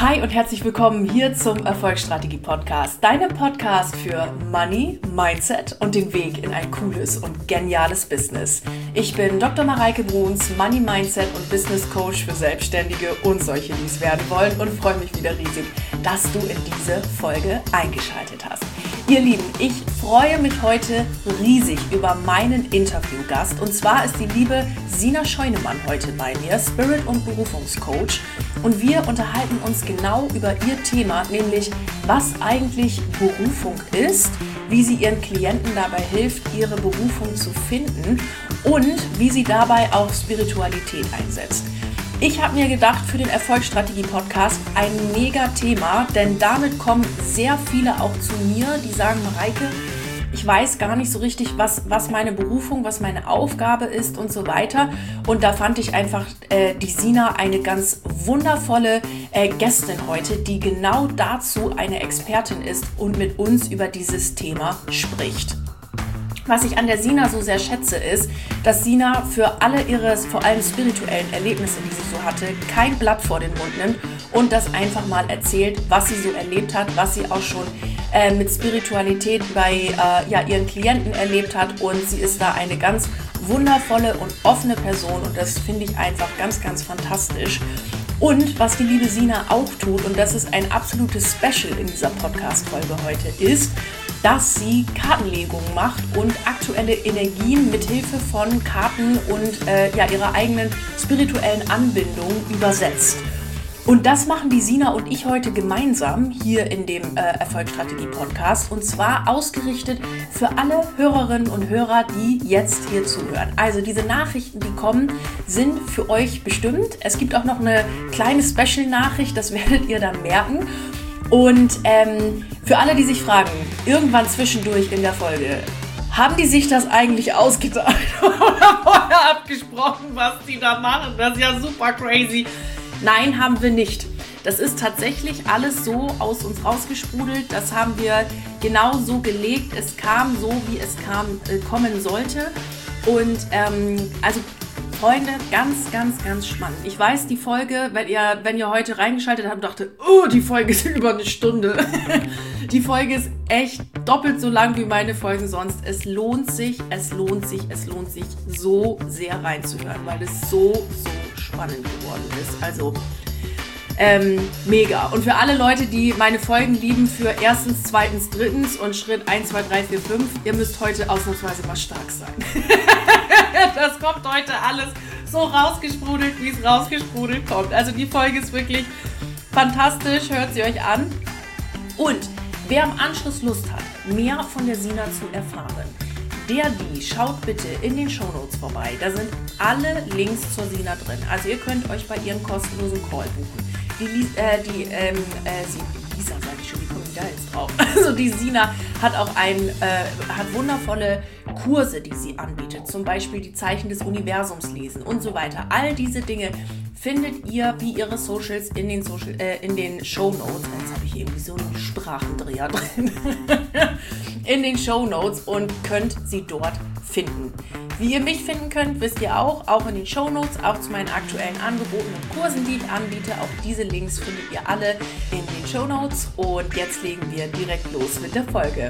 Hi und herzlich willkommen hier zum Erfolgsstrategie-Podcast, deinem Podcast für Money, Mindset und den Weg in ein cooles und geniales Business. Ich bin Dr. Mareike Bruns, Money, Mindset und Business Coach für Selbstständige und solche, die es werden wollen, und freue mich wieder riesig, dass du in diese Folge eingeschaltet hast. Ihr Lieben, ich freue mich heute riesig über meinen Interviewgast, und zwar ist die liebe Sina Scheunemann heute bei mir, Spirit- und Berufungscoach, und wir unterhalten uns genau über ihr Thema, nämlich was eigentlich Berufung ist, wie sie ihren Klienten dabei hilft, ihre Berufung zu finden und wie sie dabei auch Spiritualität einsetzt. Ich habe mir gedacht, für den Erfolgsstrategie-Podcast ein mega Thema, denn damit kommen sehr viele auch zu mir, die sagen, Mareike, ich weiß gar nicht so richtig, was meine Berufung, was meine Aufgabe ist und so weiter. Und da fand ich einfach die Sina eine ganz wundervolle Gästin heute, die genau dazu eine Expertin ist und mit uns über dieses Thema spricht. Was ich an der Sina so sehr schätze, ist, dass Sina für alle ihre, vor allem spirituellen Erlebnisse, die sie so hatte, kein Blatt vor den Mund nimmt und das einfach mal erzählt, was sie so erlebt hat, was sie auch schon mit Spiritualität bei ihren Klienten erlebt hat, und sie ist da eine ganz wundervolle und offene Person, und das finde ich einfach ganz, ganz fantastisch. Und was die liebe Sina auch tut, und das ist ein absolutes Special in dieser Podcast-Folge heute, ist, dass sie Kartenlegungen macht und aktuelle Energien mit Hilfe von Karten und ihrer eigenen spirituellen Anbindung übersetzt. Und das machen die Sina und ich heute gemeinsam hier in dem Erfolgsstrategie-Podcast, und zwar ausgerichtet für alle Hörerinnen und Hörer, die jetzt hier zuhören. Also diese Nachrichten, die kommen, sind für euch bestimmt. Es gibt auch noch eine kleine Special-Nachricht, das werdet ihr dann merken. Und für alle, die sich fragen, irgendwann zwischendurch in der Folge, haben die sich das eigentlich ausgedacht oder vorher abgesprochen, was die da machen? Das ist ja super crazy. Nein, haben wir nicht. Das ist tatsächlich alles so aus uns rausgesprudelt. Das haben wir genau so gelegt. Es kam so, wie es kommen sollte. Und also Freunde, ganz, ganz, ganz spannend. Ich weiß, die Folge, wenn ihr heute reingeschaltet habt, dachte, oh, die Folge ist über eine Stunde. Die Folge ist echt doppelt so lang wie meine Folgen sonst. Es lohnt sich so sehr reinzuhören, weil es so spannend geworden ist. Also mega. Und für alle Leute, die meine Folgen lieben, für erstens, zweitens, drittens und Schritt 1, 2, 3, 4, 5, ihr müsst heute ausnahmsweise mal stark sein. Das kommt heute alles so rausgesprudelt, wie es rausgesprudelt kommt. Also die Folge ist wirklich fantastisch, hört sie euch an. Und wer im Anschluss Lust hat, mehr von der Sina zu erfahren, die schaut bitte in den Shownotes vorbei. Da sind alle Links zur Sina drin. Also ihr könnt euch bei ihrem kostenlosen Call buchen. Lisa, sage ich schon, wie komme ich da jetzt drauf? Also die Sina hat auch hat wundervolle Kurse, die sie anbietet. Zum Beispiel die Zeichen des Universums lesen und so weiter. All diese Dinge findet ihr wie ihre Socials in den Shownotes. Jetzt habe ich irgendwie so einen Sprachendreher drin. In den Shownotes, und könnt sie dort finden. Wie ihr mich finden könnt, wisst ihr auch in den Shownotes, auch zu meinen aktuellen Angeboten und Kursen, die ich anbiete. Auch diese Links findet ihr alle in den Shownotes. Und jetzt legen wir direkt los mit der Folge.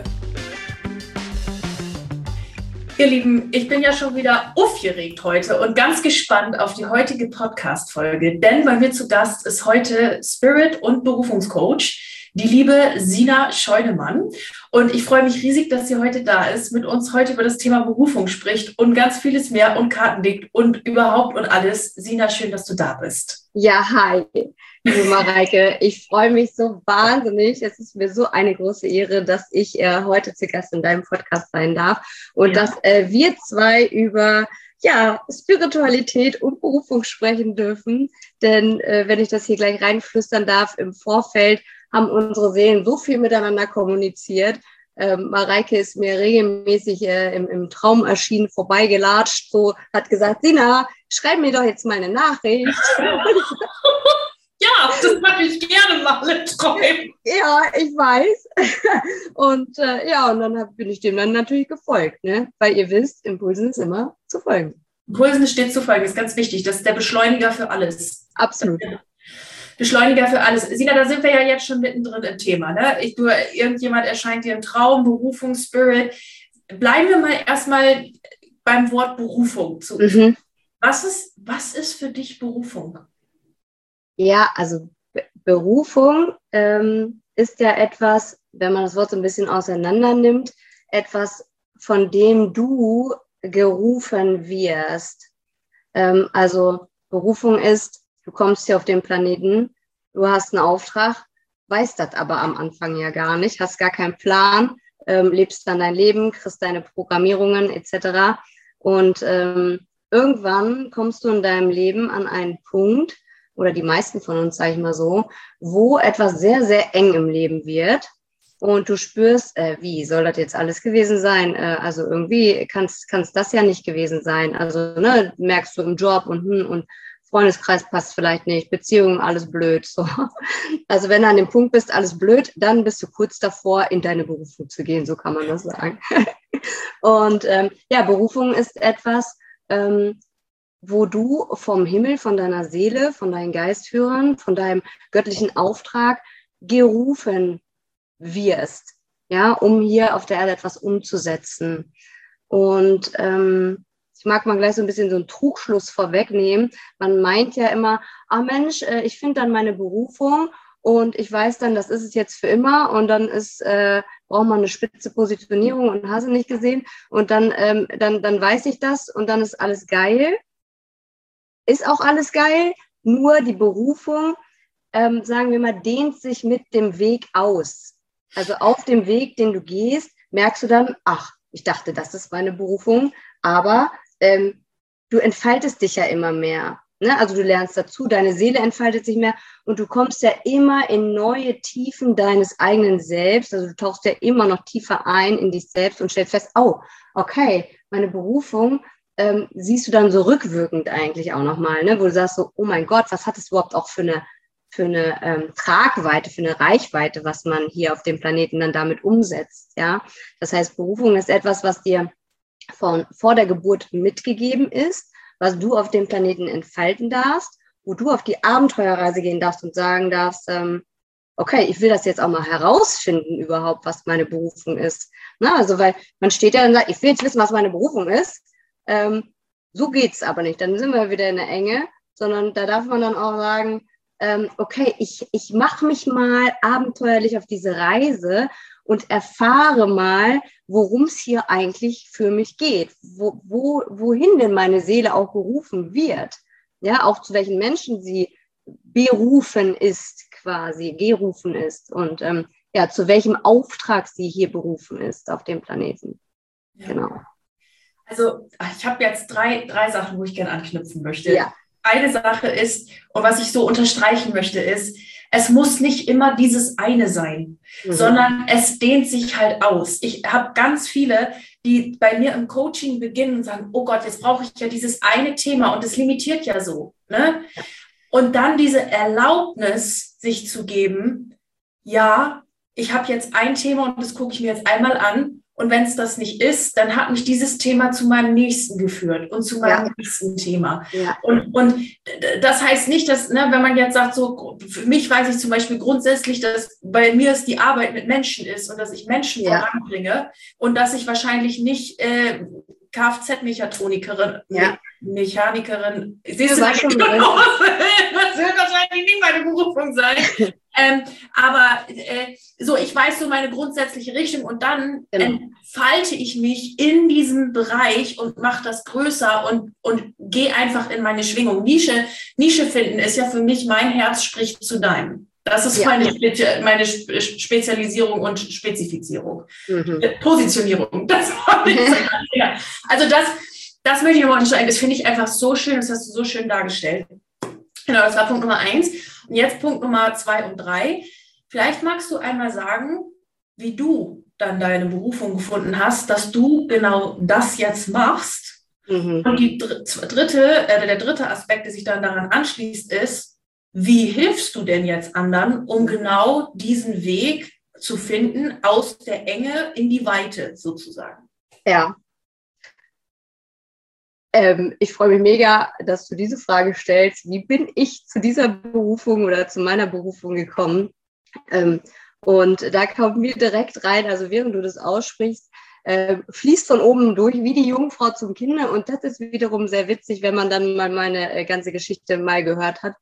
Ihr Lieben, ich bin ja schon wieder aufgeregt heute und ganz gespannt auf die heutige Podcast-Folge, denn bei mir zu Gast ist heute Spirit- und Berufungscoach, die liebe Sina Scheunemann. Und ich freue mich riesig, dass sie heute da ist, mit uns heute über das Thema Berufung spricht und ganz vieles mehr und Karten legt und überhaupt und alles. Sina, schön, dass du da bist. Ja, hi, liebe Mareike. Ich freue mich so wahnsinnig. Es ist mir so eine große Ehre, dass ich heute zu Gast in deinem Podcast sein darf und dass wir zwei über Spiritualität und Berufung sprechen dürfen. Denn wenn ich das hier gleich reinflüstern darf, im Vorfeld haben unsere Seelen so viel miteinander kommuniziert. Mareike ist mir regelmäßig im Traum erschienen, vorbeigelatscht, so hat gesagt, Sina, schreib mir doch jetzt mal eine Nachricht. Ja, das mache ich gerne mal im Traum. Ja, ich weiß. Und und dann bin ich dem dann natürlich gefolgt, ne? Weil ihr wisst, Impulsen ist immer zu folgen. Impulsen steht zu folgen, ist ganz wichtig. Das ist der Beschleuniger für alles. Absolut. Beschleuniger für alles. Sina, da sind wir ja jetzt schon mittendrin im Thema. Ne? Irgendjemand erscheint dir im Traum, Berufung, Spirit. Bleiben wir mal erstmal beim Wort Berufung. Was ist für dich Berufung? Ja, also Berufung ist ja etwas, wenn man das Wort so ein bisschen auseinander nimmt, etwas, von dem du gerufen wirst. Also Berufung ist, du kommst hier auf den Planeten, du hast einen Auftrag, weißt das aber am Anfang ja gar nicht, hast gar keinen Plan, lebst dann dein Leben, kriegst deine Programmierungen etc. Und irgendwann kommst du in deinem Leben an einen Punkt, oder die meisten von uns, sage ich mal so, wo etwas sehr, sehr eng im Leben wird und du spürst, wie soll das jetzt alles gewesen sein? Also irgendwie kann's das ja nicht gewesen sein. Also merkst du im Job und Freundeskreis passt vielleicht nicht, Beziehungen, alles blöd. So. Also wenn du an dem Punkt bist, alles blöd, dann bist du kurz davor, in deine Berufung zu gehen, so kann man das sagen. Und Berufung ist etwas, wo du vom Himmel, von deiner Seele, von deinen Geistführern, von deinem göttlichen Auftrag gerufen wirst, ja, um hier auf der Erde etwas umzusetzen. Und ich mag mal gleich so ein bisschen so einen Trugschluss vorwegnehmen. Man meint ja immer, Mensch, ich finde dann meine Berufung und ich weiß dann, das ist es jetzt für immer und dann braucht man eine spitze Positionierung und hast du nicht gesehen und dann weiß ich das und dann ist alles geil. Ist auch alles geil, nur die Berufung, sagen wir mal, dehnt sich mit dem Weg aus. Also auf dem Weg, den du gehst, merkst du dann, ach, ich dachte, das ist meine Berufung, aber du entfaltest dich ja immer mehr. Ne? Also du lernst dazu, deine Seele entfaltet sich mehr und du kommst ja immer in neue Tiefen deines eigenen Selbst. Also du tauchst ja immer noch tiefer ein in dich selbst und stellst fest, oh, okay, meine Berufung, siehst du dann so rückwirkend eigentlich auch nochmal, ne? Wo du sagst so, oh mein Gott, was hat es überhaupt auch für eine Tragweite, für eine Reichweite, was man hier auf dem Planeten dann damit umsetzt, ja. Das heißt, Berufung ist etwas, was dir vor der Geburt mitgegeben ist, was du auf dem Planeten entfalten darfst, wo du auf die Abenteuerreise gehen darfst und sagen darfst, okay, ich will das jetzt auch mal herausfinden überhaupt, was meine Berufung ist. Na, also, weil man steht ja und sagt, ich will jetzt wissen, was meine Berufung ist. So geht's aber nicht. Dann sind wir wieder in der Enge, sondern da darf man dann auch sagen, okay, ich mache mich mal abenteuerlich auf diese Reise und erfahre mal, worum es hier eigentlich für mich geht, wohin denn meine Seele auch gerufen wird, ja, auch zu welchen Menschen sie berufen ist quasi, gerufen ist und zu welchem Auftrag sie hier berufen ist auf dem Planeten. Ja. Genau. Also ich habe jetzt drei Sachen, wo ich gerne anknüpfen möchte. Ja. Eine Sache ist, und was ich so unterstreichen möchte, ist, es muss nicht immer dieses eine sein, sondern es dehnt sich halt aus. Ich habe ganz viele, die bei mir im Coaching beginnen und sagen, oh Gott, jetzt brauche ich ja dieses eine Thema und es limitiert ja so. Ne? Und dann diese Erlaubnis sich zu geben, ja, ich habe jetzt ein Thema und das gucke ich mir jetzt einmal an. Und wenn es das nicht ist, dann hat mich dieses Thema zu meinem nächsten geführt und zu meinem nächsten Thema. Ja. Und das heißt nicht, dass, wenn man jetzt sagt, so, für mich weiß ich zum Beispiel grundsätzlich, dass bei mir es die Arbeit mit Menschen ist und dass ich Menschen voranbringe und dass ich wahrscheinlich nicht Kfz-Mechatronikerin, Mechanikerin, siehst du, das wird wahrscheinlich nicht meine Berufung sein. Aber ich weiß so meine grundsätzliche Richtung und dann entfalte ich mich in diesem Bereich und mache das größer und gehe einfach in meine Schwingung. Nische finden ist ja für mich, mein Herz spricht zu deinem. Das ist meine Spezialisierung und Spezifizierung. Positionierung. Das war nicht so. Also das möchte ich nochmal unterstreichen. Das finde ich einfach so schön. Das hast du so schön dargestellt. Genau, das war Punkt Nummer 1. Und jetzt Punkt Nummer 2 und 3. Vielleicht magst du einmal sagen, wie du dann deine Berufung gefunden hast, dass du genau das jetzt machst. Und der dritte Aspekt, der sich dann daran anschließt, ist, wie hilfst du denn jetzt anderen, um genau diesen Weg zu finden aus der Enge in die Weite sozusagen? Ja. Ich freue mich mega, dass du diese Frage stellst. Wie bin ich zu dieser Berufung oder zu meiner Berufung gekommen? Und da kommt mir direkt rein, also während du das aussprichst, fließt von oben durch wie die Jungfrau zum Kinde. Und das ist wiederum sehr witzig, wenn man dann mal meine ganze Geschichte mal gehört hat.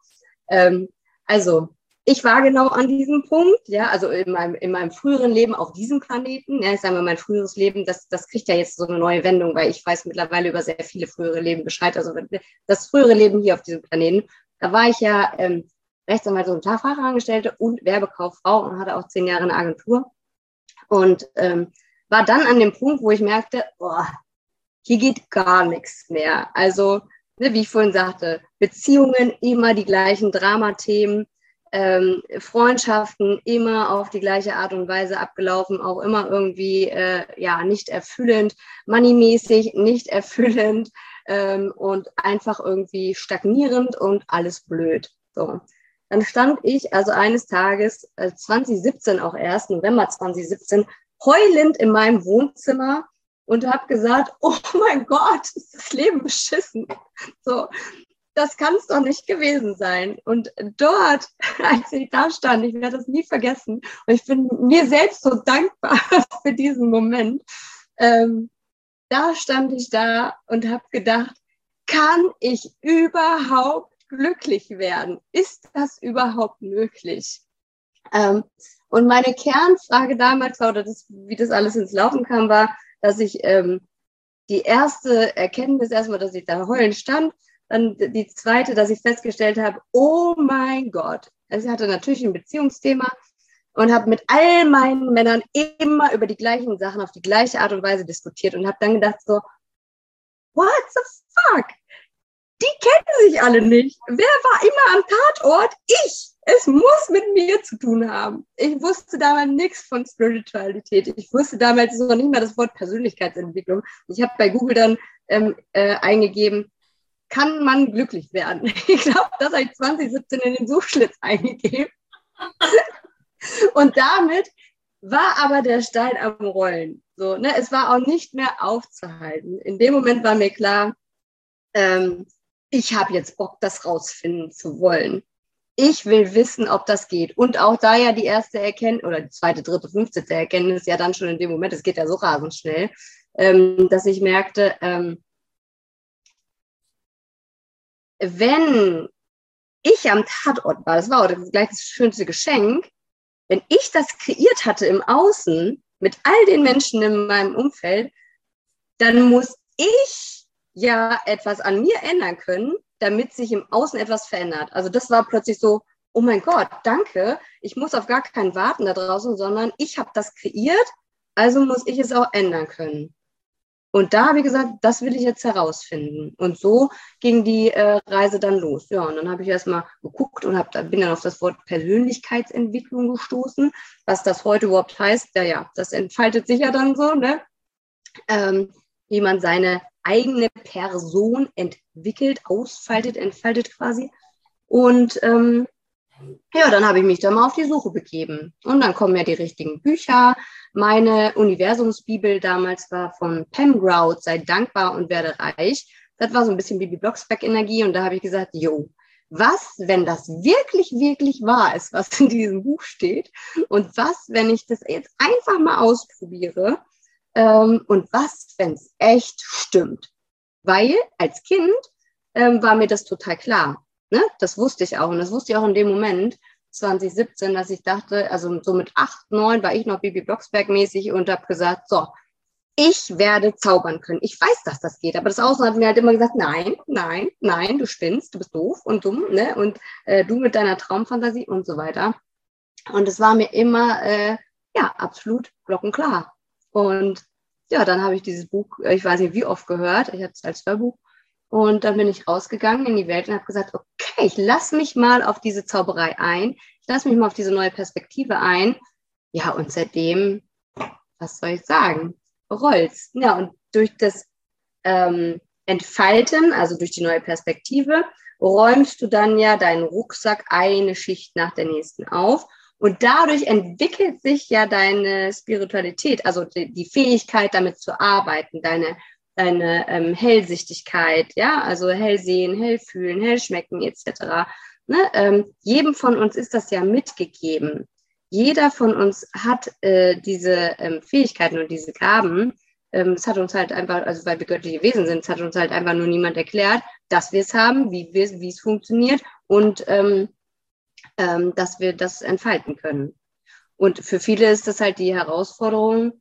Also, ich war genau an diesem Punkt, ja, also in meinem früheren Leben auf diesem Planeten, ja, ich sage mal, mein früheres Leben, das kriegt ja jetzt so eine neue Wendung, weil ich weiß mittlerweile über sehr viele frühere Leben Bescheid. Also das frühere Leben hier auf diesem Planeten, da war ich ja Rechtsanwalt und Fachangestellte und Werbekauffrau und hatte auch 10 Jahre eine Agentur und war dann an dem Punkt, wo ich merkte, boah, hier geht gar nichts mehr. Also, ne, wie ich vorhin sagte, Beziehungen, immer die gleichen Dramathemen, Freundschaften immer auf die gleiche Art und Weise abgelaufen, auch immer irgendwie nicht erfüllend, moneymäßig nicht erfüllend und einfach irgendwie stagnierend und alles blöd. So. Dann stand ich also eines Tages, 2017 auch erst, November 2017, heulend in meinem Wohnzimmer und habe gesagt, oh mein Gott, ist das Leben beschissen. So, das kann es doch nicht gewesen sein. Und dort, als ich da stand, ich werde das nie vergessen, und ich bin mir selbst so dankbar für diesen Moment, da stand ich da und habe gedacht, kann ich überhaupt glücklich werden? Ist das überhaupt möglich? Und meine Kernfrage damals war, oder wie das alles ins Laufen kam, war, dass ich die erste Erkenntnis erstmal, dass ich da heulend stand, dann die zweite, dass ich festgestellt habe, oh mein Gott, also ich hatte natürlich ein Beziehungsthema und habe mit all meinen Männern immer über die gleichen Sachen auf die gleiche Art und Weise diskutiert und habe dann gedacht so, what the fuck? Die kennen sich alle nicht. Wer war immer am Tatort? Ich. Es muss mit mir zu tun haben. Ich wusste damals nichts von Spiritualität. Ich wusste damals noch nicht mal das Wort Persönlichkeitsentwicklung. Ich habe bei Google dann eingegeben, kann man glücklich werden? Ich glaube, das habe ich 2017 in den Suchschlitz eingegeben. Und damit war aber der Stein am Rollen. So, ne? Es war auch nicht mehr aufzuhalten. In dem Moment war mir klar, ich habe jetzt Bock, das rausfinden zu wollen. Ich will wissen, ob das geht. Und auch da ja die erste Erkenntnis, oder die zweite, dritte, 15. Erkenntnis, ja dann schon in dem Moment, es geht ja so rasend schnell, dass ich merkte, wenn ich am Tatort war, das war auch gleich das schönste Geschenk, wenn ich das kreiert hatte im Außen, mit all den Menschen in meinem Umfeld, dann muss ich ja etwas an mir ändern können, damit sich im Außen etwas verändert. Also das war plötzlich so, oh mein Gott, danke, ich muss auf gar keinen warten da draußen, sondern ich habe das kreiert, also muss ich es auch ändern können. Und da habe ich gesagt, das will ich jetzt herausfinden. Und so ging die Reise dann los. Ja, und dann habe ich erstmal geguckt und bin dann auf das Wort Persönlichkeitsentwicklung gestoßen. Was das heute überhaupt heißt, ja, das entfaltet sich ja dann so, ne? Wie man seine eigene Person entwickelt, ausfaltet, entfaltet quasi. Und ja, dann habe ich mich da mal auf die Suche begeben. Und dann kommen ja die richtigen Bücher. Meine Universumsbibel damals war von Pam Grout, sei dankbar und werde reich. Das war so ein bisschen Bibi Blocksberg-Energie. Und da habe ich gesagt, jo, was, wenn das wirklich, wirklich wahr ist, was in diesem Buch steht? Und was, wenn ich das jetzt einfach mal ausprobiere? Und was, wenn es echt stimmt? Weil als Kind war mir das total klar. Ne? Das wusste ich auch. Und das wusste ich auch in dem Moment, 2017, dass ich dachte, also so mit 8, 9 war ich noch Bibi Blocksberg-mäßig und habe gesagt, so, ich werde zaubern können. Ich weiß, dass das geht. Aber das Außen hat mir halt immer gesagt, nein, nein, nein, du spinnst, du bist doof und dumm, ne? Und du mit deiner Traumfantasie und so weiter. Und es war mir immer, absolut glockenklar. Und ja, dann habe ich dieses Buch, ich weiß nicht wie oft gehört, ich hatte es als Hörbuch. Und dann bin ich rausgegangen in die Welt und habe gesagt, okay, ich lasse mich mal auf diese Zauberei ein. Ich lasse mich mal auf diese neue Perspektive ein. Ja, und seitdem, was soll ich sagen, rollt's. Ja, und durch das Entfalten, also durch die neue Perspektive, räumst du dann ja deinen Rucksack eine Schicht nach der nächsten auf. Und dadurch entwickelt sich ja deine Spiritualität, also die Fähigkeit, damit zu arbeiten, deine Hellsichtigkeit, ja, also hell sehen, hell fühlen, hell schmecken etc. Ne? Jedem von uns ist das ja mitgegeben. Jeder von uns hat diese Fähigkeiten und diese Gaben. Es hat uns halt einfach, also weil wir göttliche Wesen sind, es hat uns halt einfach nur niemand erklärt, dass wir es haben, wie es funktioniert und dass wir das entfalten können. Und für viele ist das halt die Herausforderung,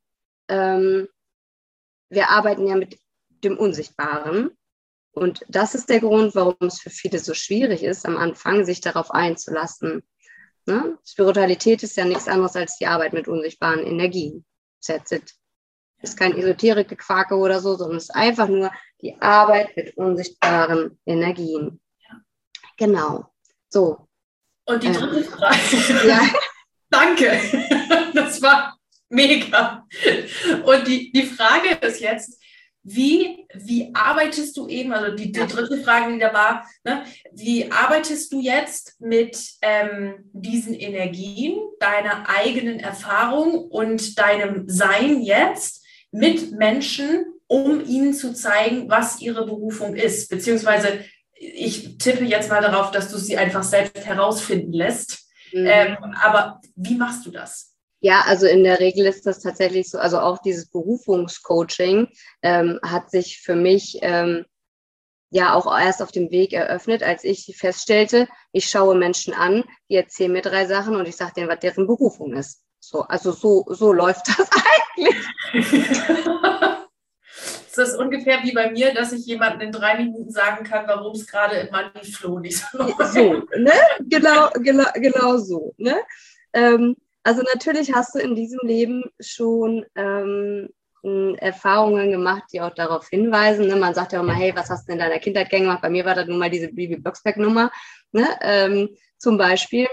wir arbeiten ja mit dem Unsichtbaren. Und das ist der Grund, warum es für viele so schwierig ist, am Anfang sich darauf einzulassen. Ne? Spiritualität ist ja nichts anderes als die Arbeit mit unsichtbaren Energien. That's it. Ist kein Esoterik-Gequake oder so, sondern es ist einfach nur die Arbeit mit unsichtbaren Energien. Genau. So. Und die dritte Frage. Ja. Danke. Das war mega. Und die Frage ist jetzt, wie arbeitest du eben, also die dritte Frage, die da war, ne, wie arbeitest du jetzt mit diesen Energien, deiner eigenen Erfahrung und deinem Sein jetzt mit Menschen, um ihnen zu zeigen, was ihre Berufung ist? Beziehungsweise ich tippe jetzt mal darauf, dass du sie einfach selbst herausfinden lässt. Aber wie machst du das? Ja, also in der Regel ist das tatsächlich so, also auch dieses Berufungscoaching hat sich für mich ja auch erst auf dem Weg eröffnet, als ich feststellte, ich schaue Menschen an, die erzählen mir 3 Sachen und ich sage denen, was deren Berufung ist. So, also so läuft das eigentlich. Das ist ungefähr wie bei mir, dass ich jemandem in 3 Minuten sagen kann, warum es gerade im Money-Flow nicht so läuft. So, ne? Genau so. Ne? Also natürlich hast du in diesem Leben schon Erfahrungen gemacht, die auch darauf hinweisen. Ne? Man sagt ja immer, hey, was hast du in deiner Kindheit gemacht? Bei mir war das nun mal diese Bibi Blocksberg-Nummer, ne? Zum Beispiel.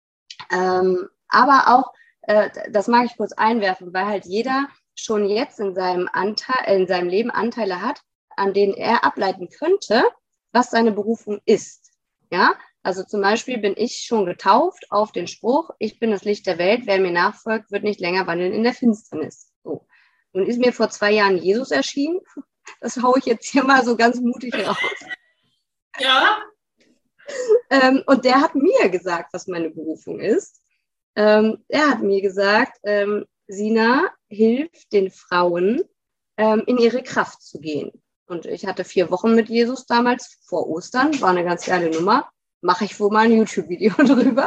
Aber auch, das mag ich kurz einwerfen, weil halt jeder schon jetzt in seinem Leben Anteile hat, an denen er ableiten könnte, was seine Berufung ist. Ja, also zum Beispiel bin ich schon getauft auf den Spruch, ich bin das Licht der Welt, wer mir nachfolgt, wird nicht länger wandeln in der Finsternis. So. Nun ist mir vor 2 Jahren Jesus erschienen, das haue ich jetzt hier mal so ganz mutig raus. Ja. Und der hat mir gesagt, was meine Berufung ist. Er hat mir gesagt, Sina, hilft den Frauen, in ihre Kraft zu gehen. Und ich hatte 4 Wochen mit Jesus damals, vor Ostern, war eine ganz geile Nummer. Mache ich wohl mal ein YouTube-Video drüber.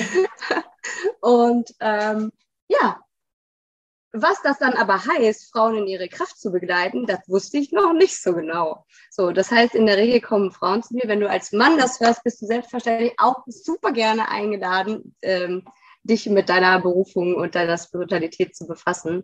Und ja, was das dann aber heißt, Frauen in ihre Kraft zu begleiten, das wusste ich noch nicht so genau. So, das heißt, in der Regel kommen Frauen zu mir. Wenn du als Mann das hörst, bist du selbstverständlich auch super gerne eingeladen, dich mit deiner Berufung und deiner Spiritualität zu befassen.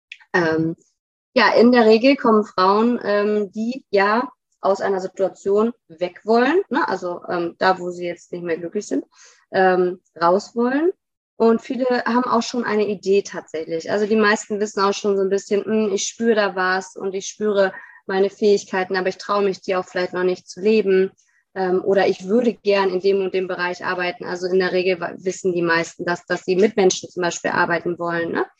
Ja, in der Regel kommen Frauen, die ja aus einer Situation weg wollen, ne? Also da, wo sie jetzt nicht mehr glücklich sind, raus wollen. Und viele haben auch schon eine Idee tatsächlich. Also die meisten wissen auch schon so ein bisschen, ich spüre da was und ich spüre meine Fähigkeiten, aber ich traue mich, die auch vielleicht noch nicht zu leben. Oder ich würde gern in dem und dem Bereich arbeiten. Also in der Regel wissen die meisten, dass sie mit Menschen zum Beispiel arbeiten wollen. Ne?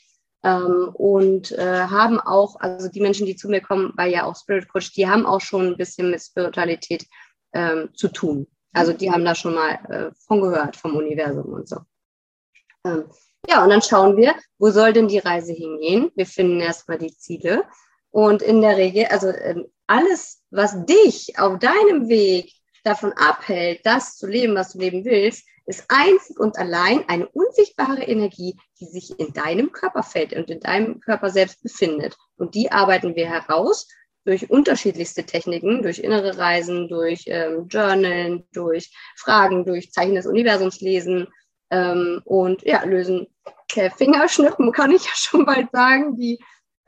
Und haben auch, also die Menschen, die zu mir kommen, weil ja auch Spirit Coach, die haben auch schon ein bisschen mit Spiritualität zu tun. Also die haben da schon mal von gehört, vom Universum und so. Ja, und dann schauen wir, wo soll denn die Reise hingehen? Wir finden erstmal die Ziele. Und in der Regel, also alles, was dich auf deinem Weg davon abhält, das zu leben, was du leben willst, ist einzig und allein eine unsichtbare Energie, die sich in deinem Körperfeld und in deinem Körper selbst befindet. Und die arbeiten wir heraus durch unterschiedlichste Techniken, durch innere Reisen, durch Journalen, durch Fragen, durch Zeichen des Universums lesen und ja, lösen Fingerschnippen, kann ich ja schon bald sagen, die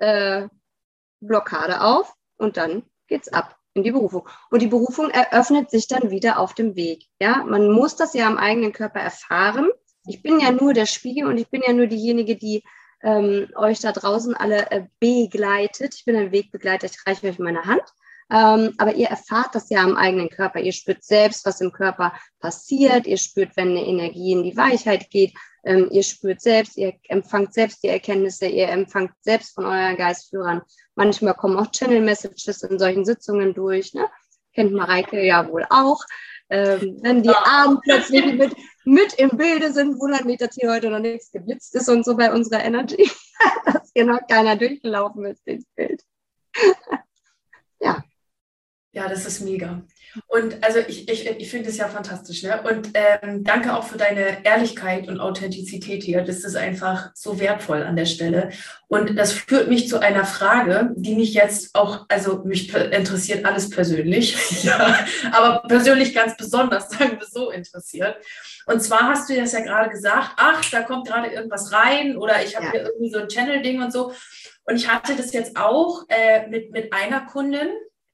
Blockade auf und dann geht's ab in die Berufung. Und die Berufung eröffnet sich dann wieder auf dem Weg. Ja, man muss das ja am eigenen Körper erfahren. Ich bin ja nur der Spiegel und ich bin ja nur diejenige, die euch da draußen alle begleitet. Ich bin ein Wegbegleiter, ich reiche euch meine Hand. Aber ihr erfahrt das ja am eigenen Körper. Ihr spürt selbst, was im Körper passiert. Ihr spürt, wenn eine Energie in die Weichheit geht. Ihr spürt selbst, ihr empfangt selbst die Erkenntnisse, ihr empfangt selbst von euren Geistführern. Manchmal kommen auch Channel-Messages in solchen Sitzungen durch, ne? Kennt Mareike ja wohl auch. Wenn die Arme plötzlich mit im Bilde sind, wundert mich, dass hier heute noch nichts geblitzt ist und so bei unserer Energy, dass hier noch keiner durchgelaufen ist ins Bild. Ja. Ja, das ist mega. Und also ich finde es ja fantastisch, ne? Und danke auch für deine Ehrlichkeit und Authentizität hier. Das ist einfach so wertvoll an der Stelle. Und das führt mich zu einer Frage, die mich jetzt auch, also mich interessiert alles persönlich, ja, aber persönlich ganz besonders, sagen wir so, interessiert. Und zwar hast du das ja gerade gesagt, ach, da kommt gerade irgendwas rein oder ich habe hier irgendwie so ein Channel-Ding und so. Und ich hatte das jetzt auch mit einer Kundin,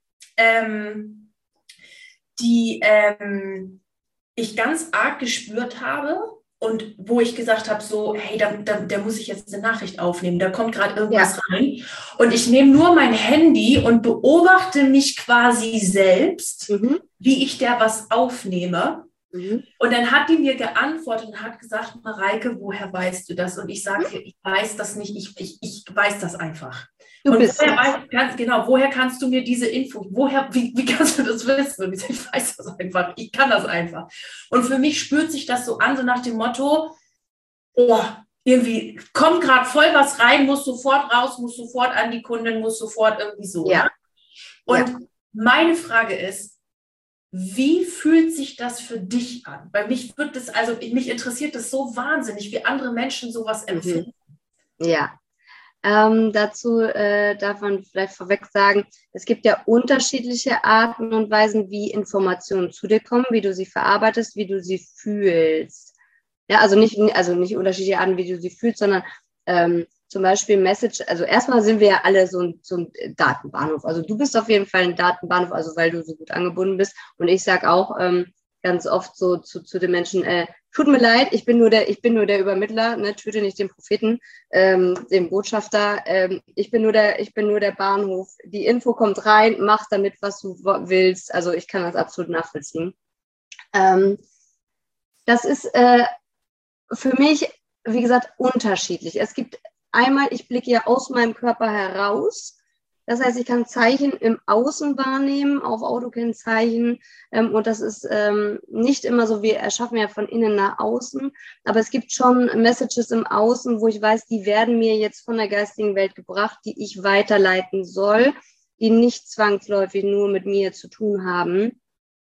die ich ganz arg gespürt habe und wo ich gesagt habe, so, hey, da muss ich jetzt eine Nachricht aufnehmen, da kommt gerade irgendwas rein. Und ich nehme nur mein Handy und beobachte mich quasi selbst, wie ich da was aufnehme. Und dann hat die mir geantwortet und hat gesagt, Mareike, woher weißt du das? Und ich sage, ich weiß das nicht, ich weiß das einfach. Und woher kannst du mir diese Info, wie kannst du das wissen? Und ich sage, ich weiß das einfach, ich kann das einfach. Und für mich spürt sich das so an, so nach dem Motto, oh, irgendwie kommt gerade voll was rein, muss sofort raus, muss sofort an die Kundin, muss sofort irgendwie so. Ja. Ne? Und meine Frage ist, wie fühlt sich das für dich an? Weil mich interessiert das so wahnsinnig, wie andere Menschen sowas empfinden. Ja. Dazu darf man vielleicht vorweg sagen, es gibt ja unterschiedliche Arten und Weisen, wie Informationen zu dir kommen, wie du sie verarbeitest, wie du sie fühlst. Ja, also nicht unterschiedliche Arten, wie du sie fühlst, sondern zum Beispiel Message, also erstmal sind wir ja alle so ein Datenbahnhof. Also du bist auf jeden Fall ein Datenbahnhof, also weil du so gut angebunden bist. Und ich sage auch ganz oft so zu den Menschen, tut mir leid, ich bin nur der Übermittler, ne, töte nicht den Propheten, den Botschafter, ich bin nur der Bahnhof. Die Info kommt rein, mach damit, was du willst. Also ich kann das absolut nachvollziehen. Das ist für mich, wie gesagt, unterschiedlich. Es gibt einmal, ich blicke ja aus meinem Körper heraus. Das heißt, ich kann Zeichen im Außen wahrnehmen, auf Autokennzeichen. Und das ist nicht immer so, wir erschaffen ja von innen nach außen. Aber es gibt schon Messages im Außen, wo ich weiß, die werden mir jetzt von der geistigen Welt gebracht, die ich weiterleiten soll, die nicht zwangsläufig nur mit mir zu tun haben.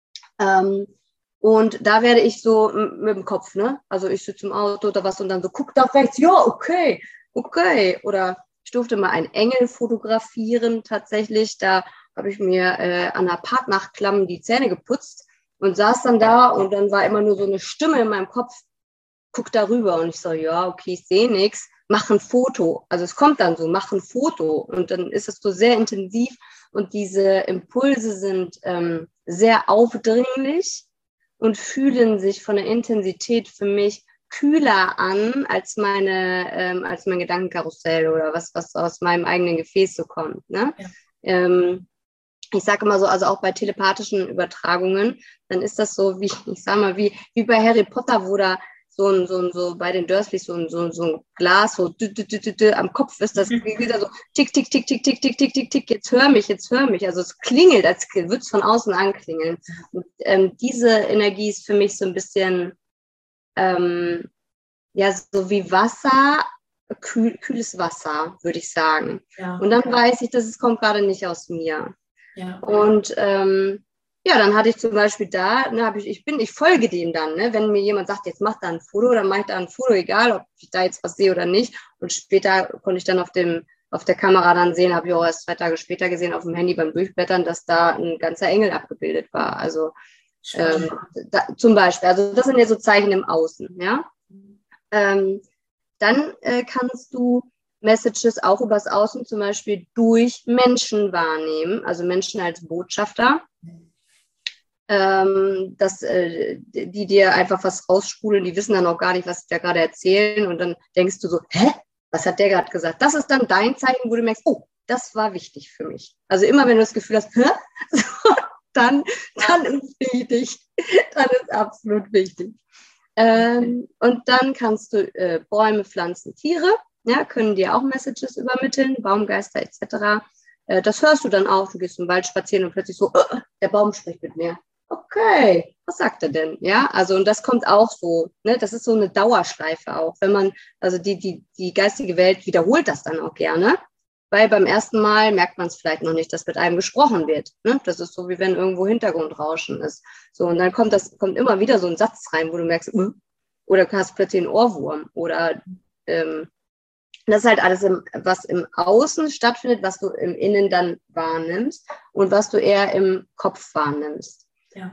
Und da werde ich so mit dem Kopf, ne? Also ich sitze im Auto oder was und dann so, guck da rechts, ja, okay. Oder ich durfte mal einen Engel fotografieren tatsächlich. Da habe ich mir an der Partnachklamm die Zähne geputzt und saß dann da und dann war immer nur so eine Stimme in meinem Kopf, guck da rüber. Und ich so, ja, okay, ich sehe nichts, mach ein Foto. Also es kommt dann so, mach ein Foto. Und dann ist es so sehr intensiv und diese Impulse sind sehr aufdringlich und fühlen sich von der Intensität für mich kühler an als mein Gedankenkarussell oder was aus meinem eigenen Gefäß so kommt. Ne? Ja. Ich sage immer so, also auch bei telepathischen Übertragungen, dann ist das so wie, ich sag mal, wie bei Harry Potter, wo da so bei den Dursleys so ein Glas so am Kopf ist, das wieder so tick, tick, tick, tick, tick, tick, tick, tick, tick, jetzt hör mich. Also es klingelt, als würde es von außen anklingeln. Und diese Energie ist für mich so ein bisschen so wie Wasser, kühles Wasser, würde ich sagen. Ja. Und dann weiß ich, dass es kommt gerade nicht aus mir. Ja. Und dann hatte ich zum Beispiel ich folge dem dann, ne? Wenn mir jemand sagt, jetzt mach da ein Foto, dann mache ich da ein Foto, egal, ob ich da jetzt was sehe oder nicht. Und später konnte ich dann auf der Kamera dann sehen, habe ich auch erst 2 Tage später gesehen auf dem Handy beim Durchblättern, dass da ein ganzer Engel abgebildet war. Also zum Beispiel, also das sind ja so Zeichen im Außen, ja. Dann kannst du Messages auch übers Außen zum Beispiel durch Menschen wahrnehmen, also Menschen als Botschafter, die dir einfach was rausspulen, die wissen dann auch gar nicht, was sie da gerade erzählen und dann denkst du so, hä, was hat der gerade gesagt? Das ist dann dein Zeichen, wo du merkst, oh, das war wichtig für mich. Also immer, wenn du das Gefühl hast, hä? dann ist wichtig, dann ist absolut wichtig. Und dann kannst du Bäume, Pflanzen, Tiere, ja, können dir auch Messages übermitteln, Baumgeister etc. Das hörst du dann auch, du gehst im Wald spazieren und plötzlich so, der Baum spricht mit mir. Okay, was sagt er denn? Ja, also und das kommt auch so, ne? Das ist so eine Dauerschleife auch, wenn man, also die geistige Welt wiederholt das dann auch gerne, weil beim ersten Mal merkt man es vielleicht noch nicht, dass mit einem gesprochen wird. Ne? Das ist so, wie wenn irgendwo Hintergrundrauschen ist. So, und dann kommt immer wieder so ein Satz rein, wo du merkst, oder du hast plötzlich einen Ohrwurm oder das ist halt alles, was im Außen stattfindet, was du im Innen dann wahrnimmst und was du eher im Kopf wahrnimmst. Ja.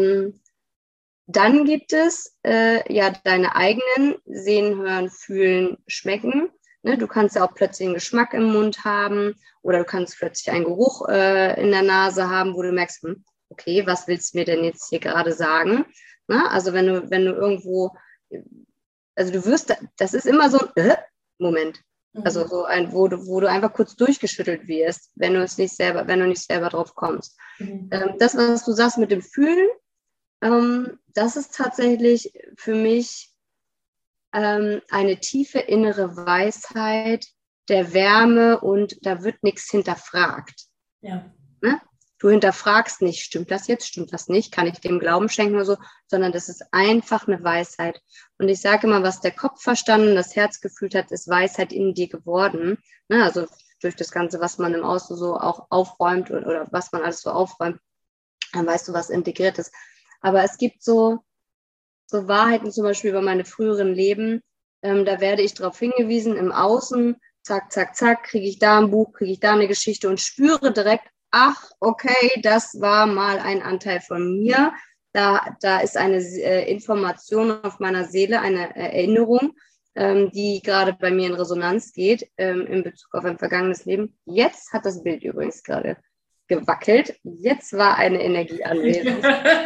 Dann gibt es deine eigenen Sehen, Hören, Fühlen, Schmecken. Ne? Du kannst ja auch plötzlich einen Geschmack im Mund haben oder du kannst plötzlich einen Geruch in der Nase haben, wo du merkst, okay, was willst du mir denn jetzt hier gerade sagen? Na? Also wenn du irgendwo, also du wirst, das ist immer so ein Moment. Also so ein, wo du einfach kurz durchgeschüttelt wirst, wenn du nicht selber drauf kommst. Das, was du sagst mit dem Fühlen, das ist tatsächlich für mich eine tiefe innere Weisheit der Wärme und da wird nichts hinterfragt. Ja. Ne? Du hinterfragst nicht, stimmt das jetzt, stimmt das nicht, kann ich dem Glauben schenken oder so, sondern das ist einfach eine Weisheit. Und ich sage immer, was der Kopf verstanden, das Herz gefühlt hat, ist Weisheit in dir geworden. Ne? Also durch das Ganze, was man im Außen so auch aufräumt oder was man alles so aufräumt, dann weißt du, was integriert ist. Aber es gibt so Wahrheiten zum Beispiel über meine früheren Leben, da werde ich darauf hingewiesen, im Außen, zack, zack, zack, kriege ich da ein Buch, kriege ich da eine Geschichte und spüre direkt, ach, okay, das war mal ein Anteil von mir. Da ist eine Information auf meiner Seele, eine Erinnerung, die gerade bei mir in Resonanz geht, in Bezug auf ein vergangenes Leben. Jetzt hat das Bild übrigens gerade gewackelt. Jetzt war eine Energie anwesend.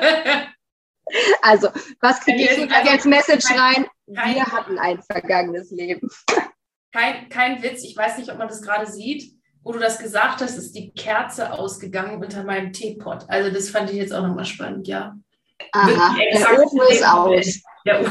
Also, was kriege ich hier als Message rein? Wir hatten ein vergangenes Leben. Kein Witz, ich weiß nicht, ob man das gerade sieht. Wo du das gesagt hast, ist die Kerze ausgegangen unter meinem Teepot. Also das fand ich jetzt auch nochmal spannend, ja. Aha, der Ofen ist aus.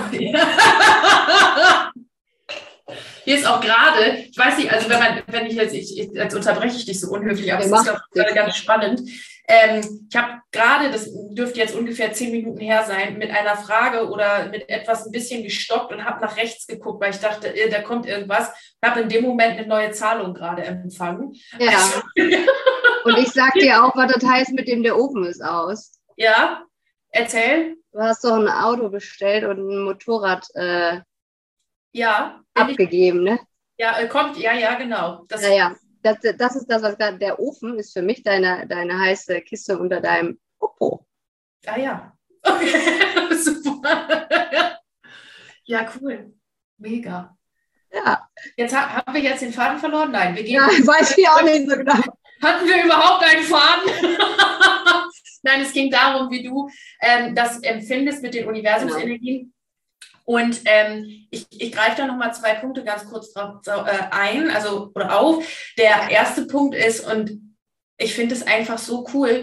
Hier ist auch gerade, ich weiß nicht, also wenn ich jetzt unterbreche ich dich so unhöflich, aber das ist gerade ganz spannend. Ich habe gerade, das dürfte jetzt ungefähr 10 Minuten her sein, mit einer Frage oder mit etwas ein bisschen gestockt und habe nach rechts geguckt, weil ich dachte, da kommt irgendwas. Ich habe in dem Moment eine neue Zahlung gerade empfangen. Ja. Und ich sag dir auch, was das heißt, mit dem der Ofen ist aus. Ja, erzähl. Du hast doch ein Auto bestellt und ein Motorrad abgegeben, ne? Ja, ja, genau. Das ist das, was gerade, der Ofen ist für mich deine heiße Kiste unter deinem Popo. Ah ja. Okay. Super. Ja, cool. Mega. Ja. Jetzt haben wir jetzt den Faden verloren? Nein, wir gehen. Ja, weiß ich auch nicht so genau. Hatten wir überhaupt einen Faden? Nein, es ging darum, wie du das empfindest mit den Universumsenergien. Genau. Und ich greife da nochmal 2 Punkte ganz kurz drauf ein, oder auf. Der erste Punkt ist, und ich finde es einfach so cool,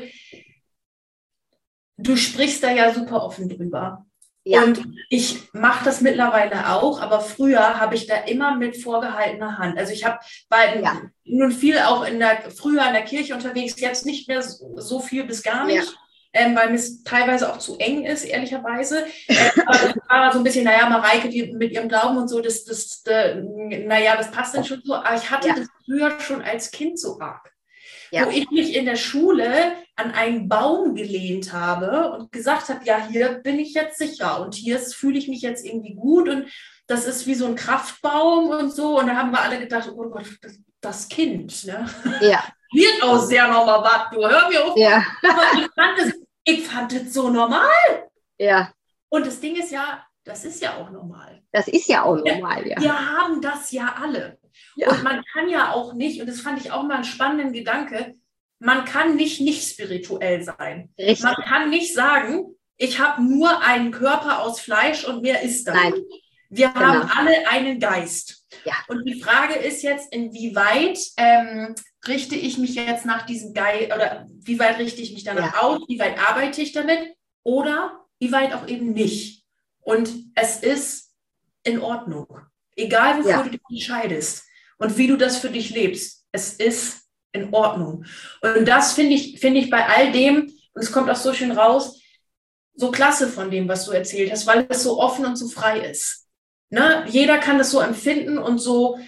du sprichst da ja super offen drüber. Ja. Und ich mache das mittlerweile auch, aber früher habe ich da immer mit vorgehaltener Hand. Also ich war nun viel auch früher in der Kirche unterwegs, jetzt nicht mehr so viel bis gar nicht. Ja. Weil es teilweise auch zu eng ist, ehrlicherweise. Aber das war so ein bisschen, Mareike, die mit ihrem Glauben und so, das passt dann schon so. Aber ich hatte das früher schon als Kind so arg. Ja. Wo ich mich in der Schule an einen Baum gelehnt habe und gesagt habe, ja, hier bin ich jetzt sicher und hier fühle ich mich jetzt irgendwie gut und das ist wie so ein Kraftbaum und so. Und da haben wir alle gedacht, oh Gott, das Kind, ne? Ja. Wird auch sehr normal, warte, du hör mir auf. Ja. Aber ich fand das so normal. Ja. Und das Ding ist ja, das ist ja auch normal. Das ist ja auch normal, ja. Wir haben das ja alle. Ja. Und man kann ja auch nicht, und das fand ich auch mal einen spannenden Gedanke, man kann nicht spirituell sein. Richtig. Man kann nicht sagen, ich habe nur einen Körper aus Fleisch und mehr ist das. Nein. Wir haben alle einen Geist. Ja. Und die Frage ist jetzt, inwieweit richte ich mich jetzt nach diesem Geist, oder wie weit richte ich mich danach aus, wie weit arbeite ich damit oder wie weit auch eben nicht. Und es ist in Ordnung. Egal, wofür du dich entscheidest und wie du das für dich lebst. Es ist in Ordnung. Und das finde ich bei all dem, und es kommt auch so schön raus, so klasse von dem, was du erzählt hast, weil es so offen und so frei ist. Ne? Jeder kann das so empfinden und so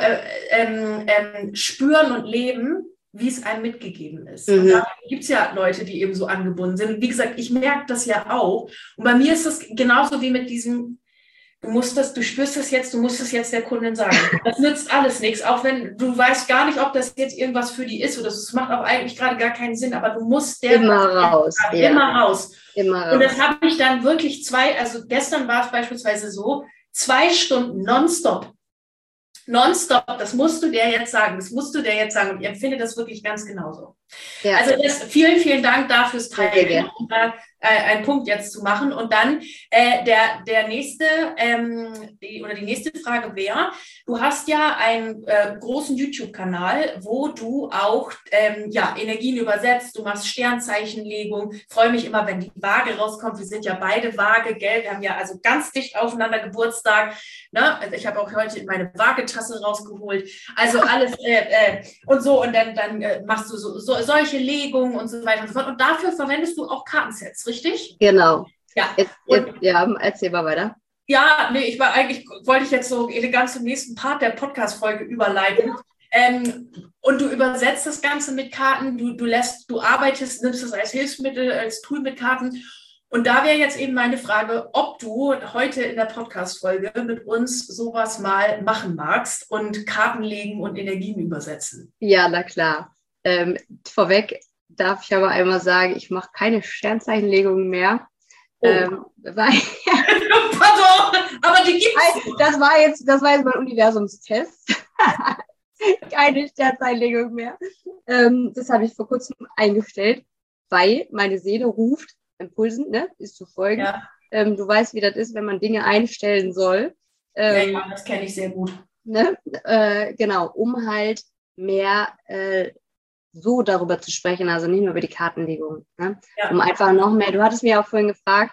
spüren und leben, wie es einem mitgegeben ist. Und da gibt es ja Leute, die eben so angebunden sind. Und wie gesagt, ich merke das ja auch. Und bei mir ist das genauso wie mit diesem, du spürst das jetzt, du musst es jetzt der Kundin sagen. Das nützt alles nichts, auch wenn du weißt gar nicht, ob das jetzt irgendwas für die ist oder es macht auch eigentlich gerade gar keinen Sinn, aber du musst immer raus. Immer raus. Immer raus. Und das habe ich dann wirklich also gestern war es beispielsweise so, 2 Stunden nonstop, das musst du der jetzt sagen, und ich empfinde das wirklich ganz genauso. Ja. Also vielen, vielen Dank dafür fürs Teilen, um da einen Punkt jetzt zu machen. Und dann der nächste, die nächste Frage wäre, du hast ja einen großen YouTube-Kanal, wo du auch Energien übersetzt, du machst Sternzeichenlegung. Ich freue mich immer, wenn die Waage rauskommt. Wir sind ja beide Waage, gell? Wir haben ja also ganz dicht aufeinander Geburtstag. Ne? Also ich habe auch heute meine Waagetasse rausgeholt. Also alles und so. Und dann machst du solche Legungen und so weiter und so fort. Und dafür verwendest du auch Kartensets, richtig? Genau. Ja. Erzähl mal weiter. Ja, nee, wollte ich jetzt so elegant zum nächsten Part der Podcast-Folge überleiten. Und du übersetzt das Ganze mit Karten, du arbeitest, nimmst es als Hilfsmittel, als Tool mit Karten. Und da wäre jetzt eben meine Frage, ob du heute in der Podcast-Folge mit uns sowas mal machen magst und Karten legen und Energien übersetzen. Ja, na klar. Vorweg darf ich aber einmal sagen, ich mache keine Sternzeichenlegungen mehr. Pardon, aber die gibt's. Das war jetzt mein Universumstest. Keine Sternzeichenlegung mehr. Das habe ich vor kurzem eingestellt, weil meine Seele ruft, Impulsen, ne, ist zu folgen. Ja. Du weißt, wie das ist, wenn man Dinge einstellen soll. Ja, das kenne ich sehr gut. Ne? Genau, um halt mehr so darüber zu sprechen, also nicht nur über die Kartenlegung. Ne? Ja. Um einfach noch mehr, du hattest mir auch vorhin gefragt,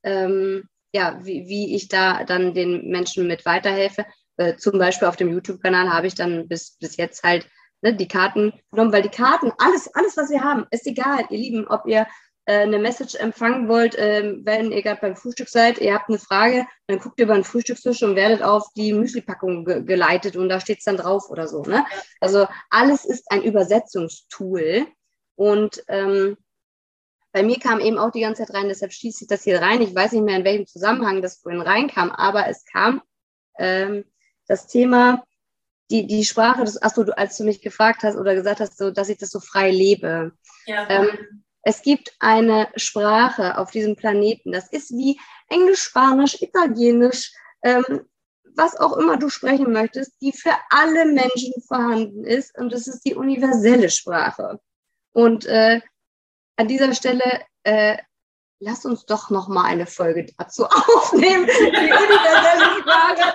wie ich da dann den Menschen mit weiterhelfe. Zum Beispiel auf dem YouTube-Kanal habe ich dann bis jetzt halt die Karten genommen, weil die Karten, alles, was wir haben, ist egal, ihr Lieben, ob ihr eine Message empfangen wollt, wenn ihr gerade beim Frühstück seid, ihr habt eine Frage, dann guckt ihr über den Frühstückstisch und werdet auf die Müsli-Packung geleitet und da steht es dann drauf oder so. Ne? Also alles ist ein Übersetzungstool und bei mir kam eben auch die ganze Zeit rein, deshalb schließe ich das hier rein. Ich weiß nicht mehr, in welchem Zusammenhang das vorhin reinkam, aber es kam das Thema, die Sprache, als du mich gefragt hast oder gesagt hast, so, dass ich das so frei lebe. Ja. Es gibt eine Sprache auf diesem Planeten, das ist wie Englisch, Spanisch, Italienisch, was auch immer du sprechen möchtest, die für alle Menschen vorhanden ist und das ist die universelle Sprache. Und an dieser Stelle lass uns doch noch mal eine Folge dazu aufnehmen, die universelle Sprache.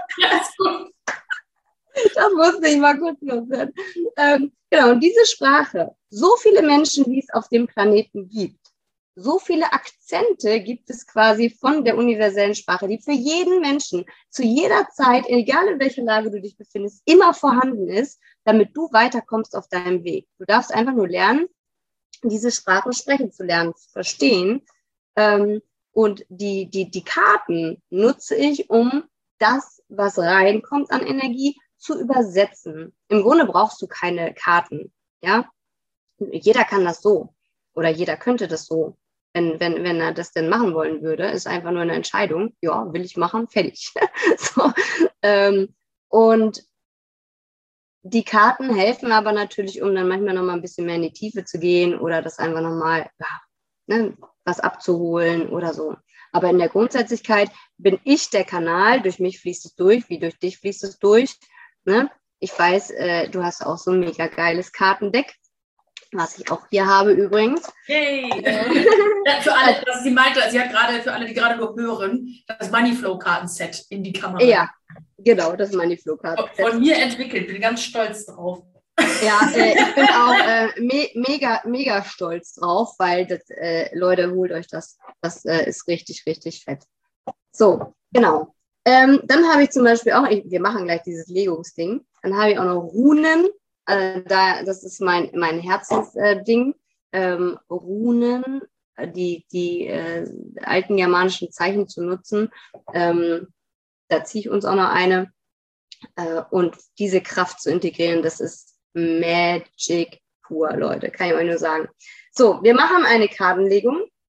Das musste ich mal kurz loswerden. Genau, und diese Sprache, so viele Menschen, wie es auf dem Planeten gibt, so viele Akzente gibt es quasi von der universellen Sprache, die für jeden Menschen zu jeder Zeit, egal in welcher Lage du dich befindest, immer vorhanden ist, damit du weiterkommst auf deinem Weg. Du darfst einfach nur lernen, diese Sprache sprechen zu lernen, zu verstehen. Und die Karten nutze ich, um das, was reinkommt an Energie, zu übersetzen. Im Grunde brauchst du keine Karten, ja. Jeder kann das so oder jeder könnte das so, wenn er das denn machen wollen würde. Ist einfach nur eine Entscheidung. Ja, will ich machen, fertig. So, und die Karten helfen aber natürlich, um dann manchmal noch mal ein bisschen mehr in die Tiefe zu gehen oder das einfach noch mal was abzuholen oder so. Aber in der Grundsätzlichkeit bin ich der Kanal, durch mich fließt es durch, wie durch dich fließt es durch. Ne? Ich weiß, du hast auch so ein mega geiles Kartendeck, was ich auch hier habe übrigens. Yay! Für alle, sie meinte, sie hat gerade, für alle, die gerade nur hören, das Moneyflow-Kartenset in die Kamera. Ja, genau, das Moneyflow-Kartenset. Von mir entwickelt, bin ganz stolz drauf. Ja, ich bin auch mega stolz drauf, weil das, Leute, holt euch das. Das ist richtig, richtig fett. So, genau. Dann habe ich zum Beispiel auch, wir machen gleich dieses Legungsding, dann habe ich auch noch Runen, das ist mein Herzensding. Runen, die alten germanischen Zeichen zu nutzen. Da ziehe ich uns auch noch eine. Und diese Kraft zu integrieren, das ist Magic pur, Leute, kann ich euch nur sagen. So, wir machen eine Kartenlegung.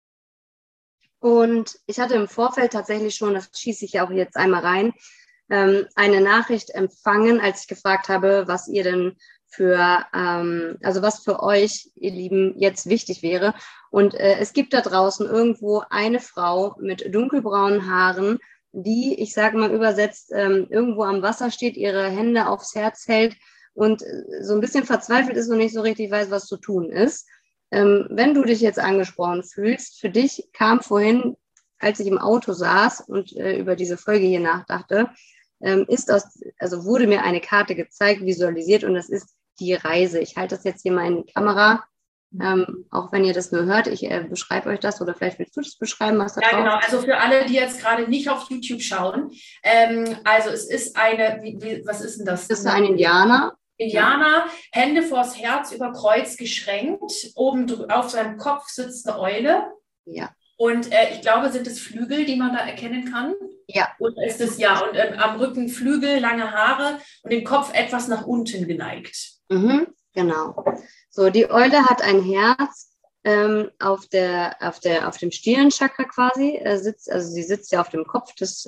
Und ich hatte im Vorfeld tatsächlich schon, das schieße ich ja auch jetzt einmal rein, eine Nachricht empfangen, als ich gefragt habe, was ihr denn also was für euch, ihr Lieben, jetzt wichtig wäre. Und es gibt da draußen irgendwo eine Frau mit dunkelbraunen Haaren, die, ich sage mal übersetzt, irgendwo am Wasser steht, ihre Hände aufs Herz hält und so ein bisschen verzweifelt ist und nicht so richtig weiß, was zu tun ist. Wenn du dich jetzt angesprochen fühlst, für dich kam vorhin, als ich im Auto saß und über diese Folge hier nachdachte, wurde mir eine Karte gezeigt, visualisiert, und das ist die Reise. Ich halte das jetzt hier mal in die Kamera, auch wenn ihr das nur hört. Ich beschreibe euch das, oder vielleicht willst du das beschreiben, was da drauf ist. Ja, genau. Also für alle, die jetzt gerade nicht auf YouTube schauen, also es ist was ist denn das? Das ist ein Indianer. Indianer, Hände vors Herz, über Kreuz geschränkt, oben auf seinem Kopf sitzt eine Eule. Ja. Und ich glaube, sind es Flügel, die man da erkennen kann? Ja. Oder ist es, ja, und am Rücken Flügel, lange Haare und den Kopf etwas nach unten geneigt. Genau. So, die Eule hat ein Herz auf dem Stirnchakra quasi, sie sitzt ja auf dem Kopf des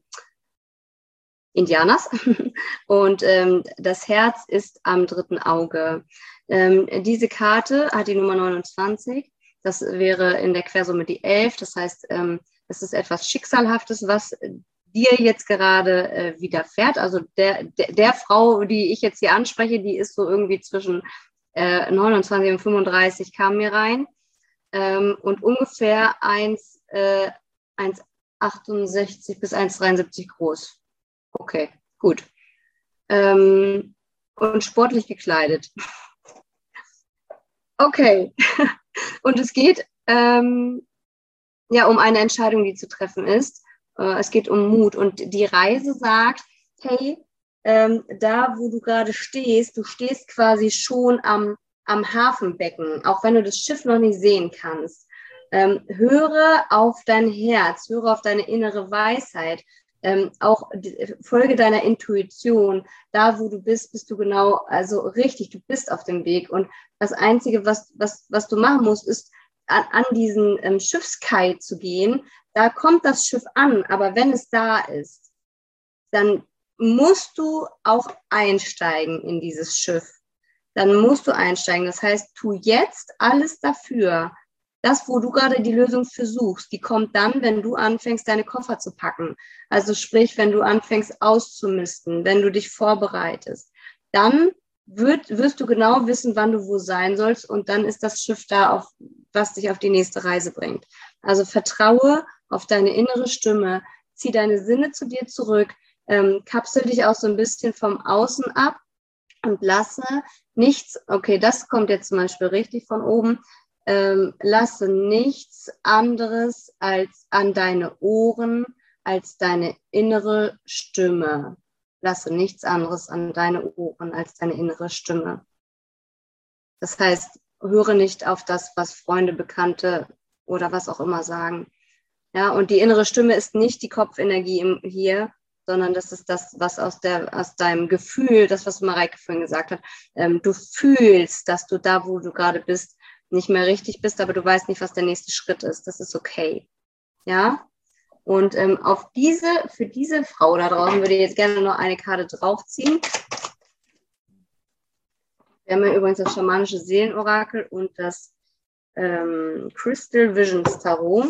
Indianers und das Herz ist am dritten Auge. Diese Karte hat die Nummer 29, das wäre in der Quersumme die 11, das heißt, es ist etwas Schicksalhaftes, was dir jetzt gerade widerfährt. Also der Frau, die ich jetzt hier anspreche, die ist so irgendwie zwischen 29 und 35, kam mir rein, und ungefähr 1,68 bis 1,73 groß. Okay, gut. Und sportlich gekleidet. Okay. Und es geht um eine Entscheidung, die zu treffen ist. Es geht um Mut. Und die Reise sagt, hey, da wo du gerade stehst, du stehst quasi schon am Hafenbecken, auch wenn du das Schiff noch nicht sehen kannst. Höre auf dein Herz, höre auf deine innere Weisheit. Auch folge deiner Intuition. Da, wo du bist, bist du genau, also richtig, du bist auf dem Weg. Und das Einzige, was du machen musst, ist, an diesen Schiffskai zu gehen. Da kommt das Schiff an, aber wenn es da ist, dann musst du auch einsteigen in dieses Schiff. Dann musst du einsteigen. Das heißt, tu jetzt alles dafür. Das, wo du gerade die Lösung für suchst, die kommt dann, wenn du anfängst, deine Koffer zu packen. Also sprich, wenn du anfängst auszumisten, wenn du dich vorbereitest. Dann wirst du genau wissen, wann du wo sein sollst, und dann ist das Schiff da, was dich auf die nächste Reise bringt. Also vertraue auf deine innere Stimme, zieh deine Sinne zu dir zurück, kapsel dich auch so ein bisschen vom Außen ab und lasse nichts, okay, das kommt jetzt zum Beispiel richtig von oben, lasse nichts anderes als an deine Ohren, als deine innere Stimme. Lasse nichts anderes an deine Ohren als deine innere Stimme. Das heißt, höre nicht auf das, was Freunde, Bekannte oder was auch immer sagen. Ja, und die innere Stimme ist nicht die Kopfenergie hier, sondern das ist das, was aus deinem Gefühl, das, was Mareike vorhin gesagt hat, du fühlst, dass du da, wo du gerade bist, nicht mehr richtig bist, aber du weißt nicht, was der nächste Schritt ist. Das ist okay. Ja? Und für diese Frau da draußen würde ich jetzt gerne noch eine Karte draufziehen. Wir haben ja übrigens das schamanische Seelenorakel und das Crystal Visions Tarot.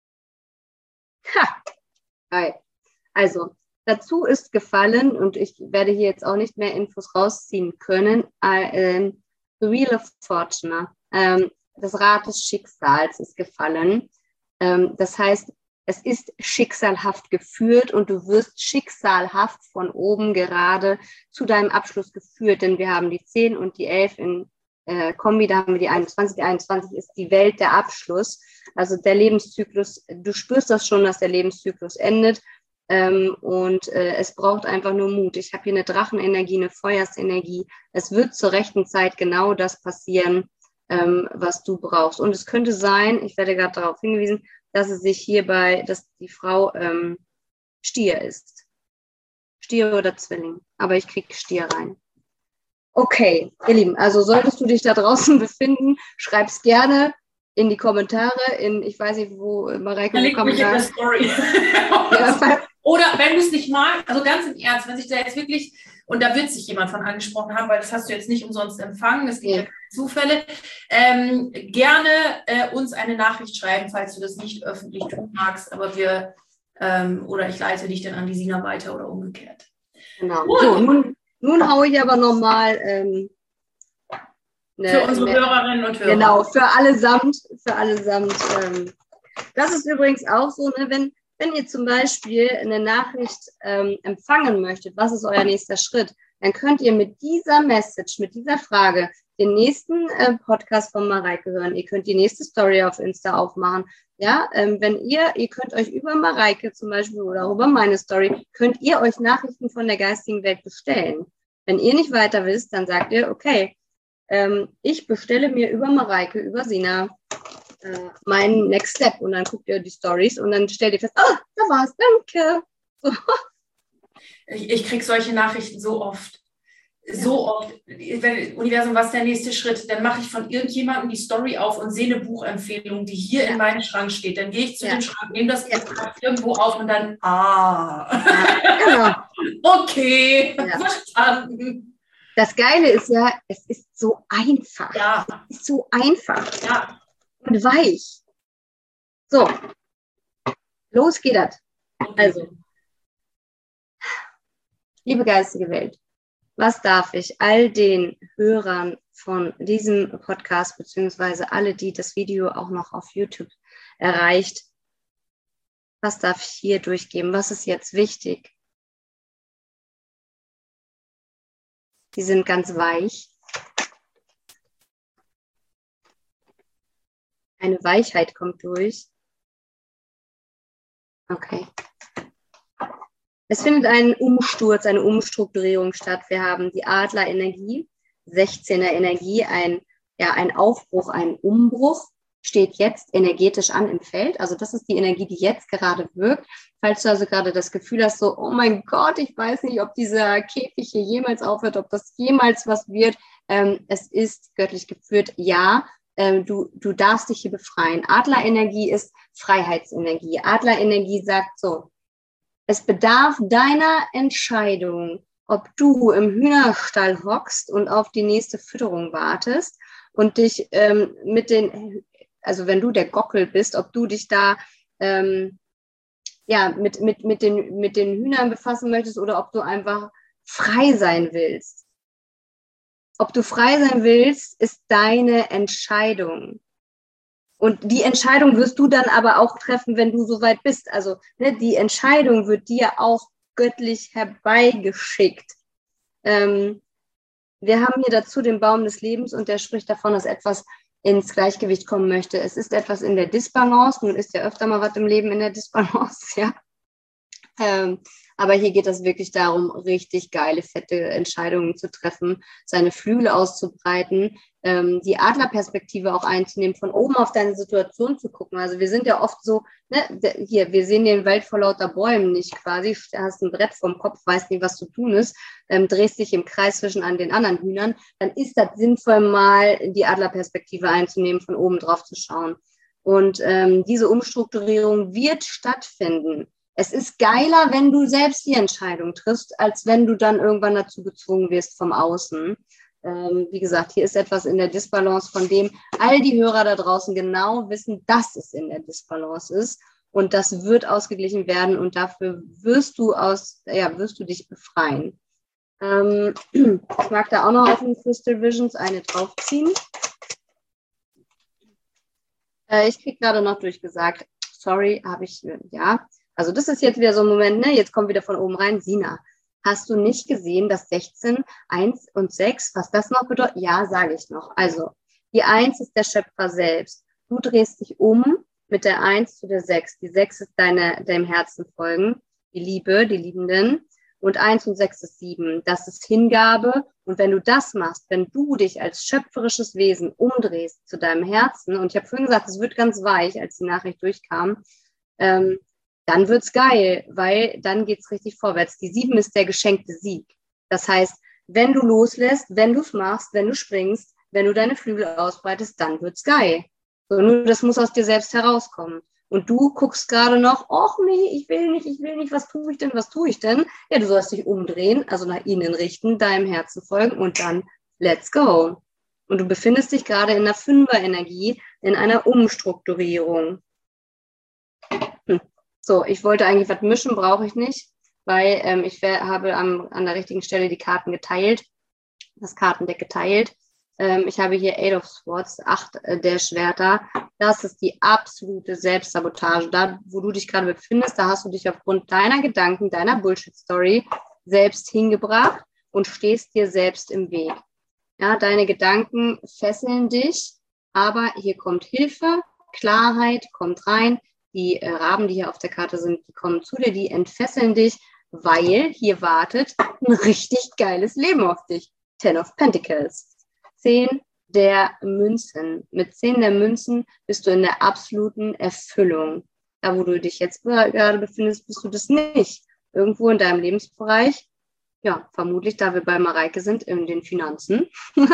Ha! Geil. Also, dazu ist gefallen, und ich werde hier jetzt auch nicht mehr Infos rausziehen können, The Wheel of Fortune. Das Rad des Schicksals ist gefallen. Das heißt, es ist schicksalhaft geführt und du wirst schicksalhaft von oben gerade zu deinem Abschluss geführt, denn wir haben die 10 und die 11 in Kombi, da haben wir die 21. Die 21 ist die Welt der Abschluss. Also der Lebenszyklus, du spürst das schon, dass der Lebenszyklus endet. Und es braucht einfach nur Mut. Ich habe hier eine Drachenenergie, eine Feuersenergie. Es wird zur rechten Zeit genau das passieren, was du brauchst. Und es könnte sein, ich werde gerade darauf hingewiesen, dass es sich hierbei, dass die Frau Stier ist. Stier oder Zwilling. Aber ich kriege Stier rein. Okay, ihr Lieben, also solltest du dich da draußen befinden, schreib's gerne in die Kommentare, ich weiß nicht, wo Mareike Verlinkt mich in der Story. Ja, oder wenn du es nicht magst, also ganz im Ernst, wenn sich da jetzt wirklich, und da wird sich jemand von angesprochen haben, weil das hast du jetzt nicht umsonst empfangen, es gibt ja keine Zufälle, gerne uns eine Nachricht schreiben, falls du das nicht öffentlich tun magst, aber oder ich leite dich dann an die Sina weiter oder umgekehrt. Genau. So, nun haue ich aber nochmal für unsere Hörerinnen und Hörer. Genau, für allesamt. Das ist übrigens auch so, ne, wenn ihr zum Beispiel eine Nachricht empfangen möchtet, was ist euer nächster Schritt, dann könnt ihr mit dieser Message, mit dieser Frage den nächsten Podcast von Mareike hören. Ihr könnt die nächste Story auf Insta aufmachen. Ja, wenn ihr könnt euch über Mareike zum Beispiel oder über meine Story, könnt ihr euch Nachrichten von der geistigen Welt bestellen. Wenn ihr nicht weiter wisst, dann sagt ihr, okay, ich bestelle mir über Mareike, über Sina meinen Next Step und dann guckt ihr die Stories und dann stellt ihr fest, da war's, danke. So. Ich kriege solche Nachrichten so oft. Universum, was ist der nächste Schritt? Dann mache ich von irgendjemandem die Story auf und sehe eine Buchempfehlung, die hier in meinem Schrank steht. Dann gehe ich zu dem Schrank, nehme das Buch irgendwo auf und dann, genau. Okay, verstanden. Das Geile ist ja, es ist so einfach. Ja. Es ist so einfach. Ja. Und weich. So, los geht das. Also, liebe geistige Welt, was darf ich all den Hörern von diesem Podcast, beziehungsweise alle, die das Video auch noch auf YouTube erreicht, was darf ich hier durchgeben? Was ist jetzt wichtig? Die sind ganz weich. Eine Weichheit kommt durch. Okay. Es findet ein Umsturz, eine Umstrukturierung statt. Wir haben die Adlerenergie, 16er Energie, ein Aufbruch, ein Umbruch steht jetzt energetisch an im Feld. Also das ist die Energie, die jetzt gerade wirkt. Falls du also gerade das Gefühl hast, so, oh mein Gott, ich weiß nicht, ob dieser Käfig hier jemals aufhört, ob das jemals was wird. Es ist göttlich geführt, ja. Du darfst dich hier befreien. Adlerenergie ist Freiheitsenergie. Adlerenergie sagt so, es bedarf deiner Entscheidung, ob du im Hühnerstall hockst und auf die nächste Fütterung wartest und dich also wenn du der Gockel bist, ob du dich da mit den Hühnern befassen möchtest oder ob du einfach frei sein willst. Ob du frei sein willst, ist deine Entscheidung. Und die Entscheidung wirst du dann aber auch treffen, wenn du soweit bist. Also die Entscheidung wird dir auch göttlich herbeigeschickt. Wir haben hier dazu den Baum des Lebens und der spricht davon, dass etwas ins Gleichgewicht kommen möchte. Es ist etwas in der Disbalance. Nun ist ja öfter mal was im Leben in der Disbalance, ja. Aber hier geht es wirklich darum, richtig geile, fette Entscheidungen zu treffen, seine Flügel auszubreiten, die Adlerperspektive auch einzunehmen, von oben auf deine Situation zu gucken. Also wir sind ja oft so, wir sehen den Wald vor lauter Bäumen nicht quasi, hast ein Brett vorm Kopf, weißt nicht, was zu tun ist, drehst dich im Kreis zwischen an den anderen Hühnern, dann ist das sinnvoll, mal die Adlerperspektive einzunehmen, von oben drauf zu schauen. Und diese Umstrukturierung wird stattfinden. Es ist geiler, wenn du selbst die Entscheidung triffst, als wenn du dann irgendwann dazu gezwungen wirst vom Außen. Wie gesagt, hier ist etwas in der Disbalance, von dem all die Hörer da draußen genau wissen, dass es in der Disbalance ist. Und das wird ausgeglichen werden und dafür wirst du dich befreien. Ich mag da auch noch auf den Crystal Visions eine draufziehen. Ich kriege gerade noch durchgesagt, sorry, habe ich, ja. Also das ist jetzt wieder so ein Moment, ne? Jetzt kommt wieder von oben rein, Sina. Hast du nicht gesehen, dass 16, 1 und 6, was das noch bedeutet? Ja, sage ich noch. Also, die 1 ist der Schöpfer selbst. Du drehst dich um mit der 1 zu der 6. Die 6 ist deinem Herzen folgen, die Liebe, die Liebenden. Und 1 und 6 ist 7. Das ist Hingabe. Und wenn du das machst, wenn du dich als schöpferisches Wesen umdrehst zu deinem Herzen, und ich habe vorhin gesagt, es wird ganz weich, als die Nachricht durchkam, dann wird's geil, weil dann geht's richtig vorwärts. Die 7 ist der geschenkte Sieg. Das heißt, wenn du loslässt, wenn du es machst, wenn du springst, wenn du deine Flügel ausbreitest, dann wird's geil. So, nur das muss aus dir selbst herauskommen. Und du guckst gerade noch, ach nee, ich will nicht, was tue ich denn? Ja, du sollst dich umdrehen, also nach innen richten, deinem Herzen folgen und dann let's go. Und du befindest dich gerade in der 5er-Energie, in einer Umstrukturierung. So, ich wollte eigentlich was mischen, brauche ich nicht, weil ich habe an der richtigen Stelle die Karten geteilt, das Kartendeck geteilt. Ich habe hier 8 of Swords, 8 der Schwerter. Das ist die absolute Selbstsabotage. Da, wo du dich gerade befindest, da hast du dich aufgrund deiner Gedanken, deiner Bullshit-Story selbst hingebracht und stehst dir selbst im Weg. Ja, deine Gedanken fesseln dich, aber hier kommt Hilfe, Klarheit kommt rein. Die Raben, die hier auf der Karte sind, die kommen zu dir, die entfesseln dich, weil hier wartet ein richtig geiles Leben auf dich. 10 of Pentacles. 10 der Münzen. Mit 10 der Münzen bist du in der absoluten Erfüllung. Da, wo du dich jetzt gerade befindest, bist du das nicht. Irgendwo in deinem Lebensbereich, ja, vermutlich, da wir bei Mareike sind, in den Finanzen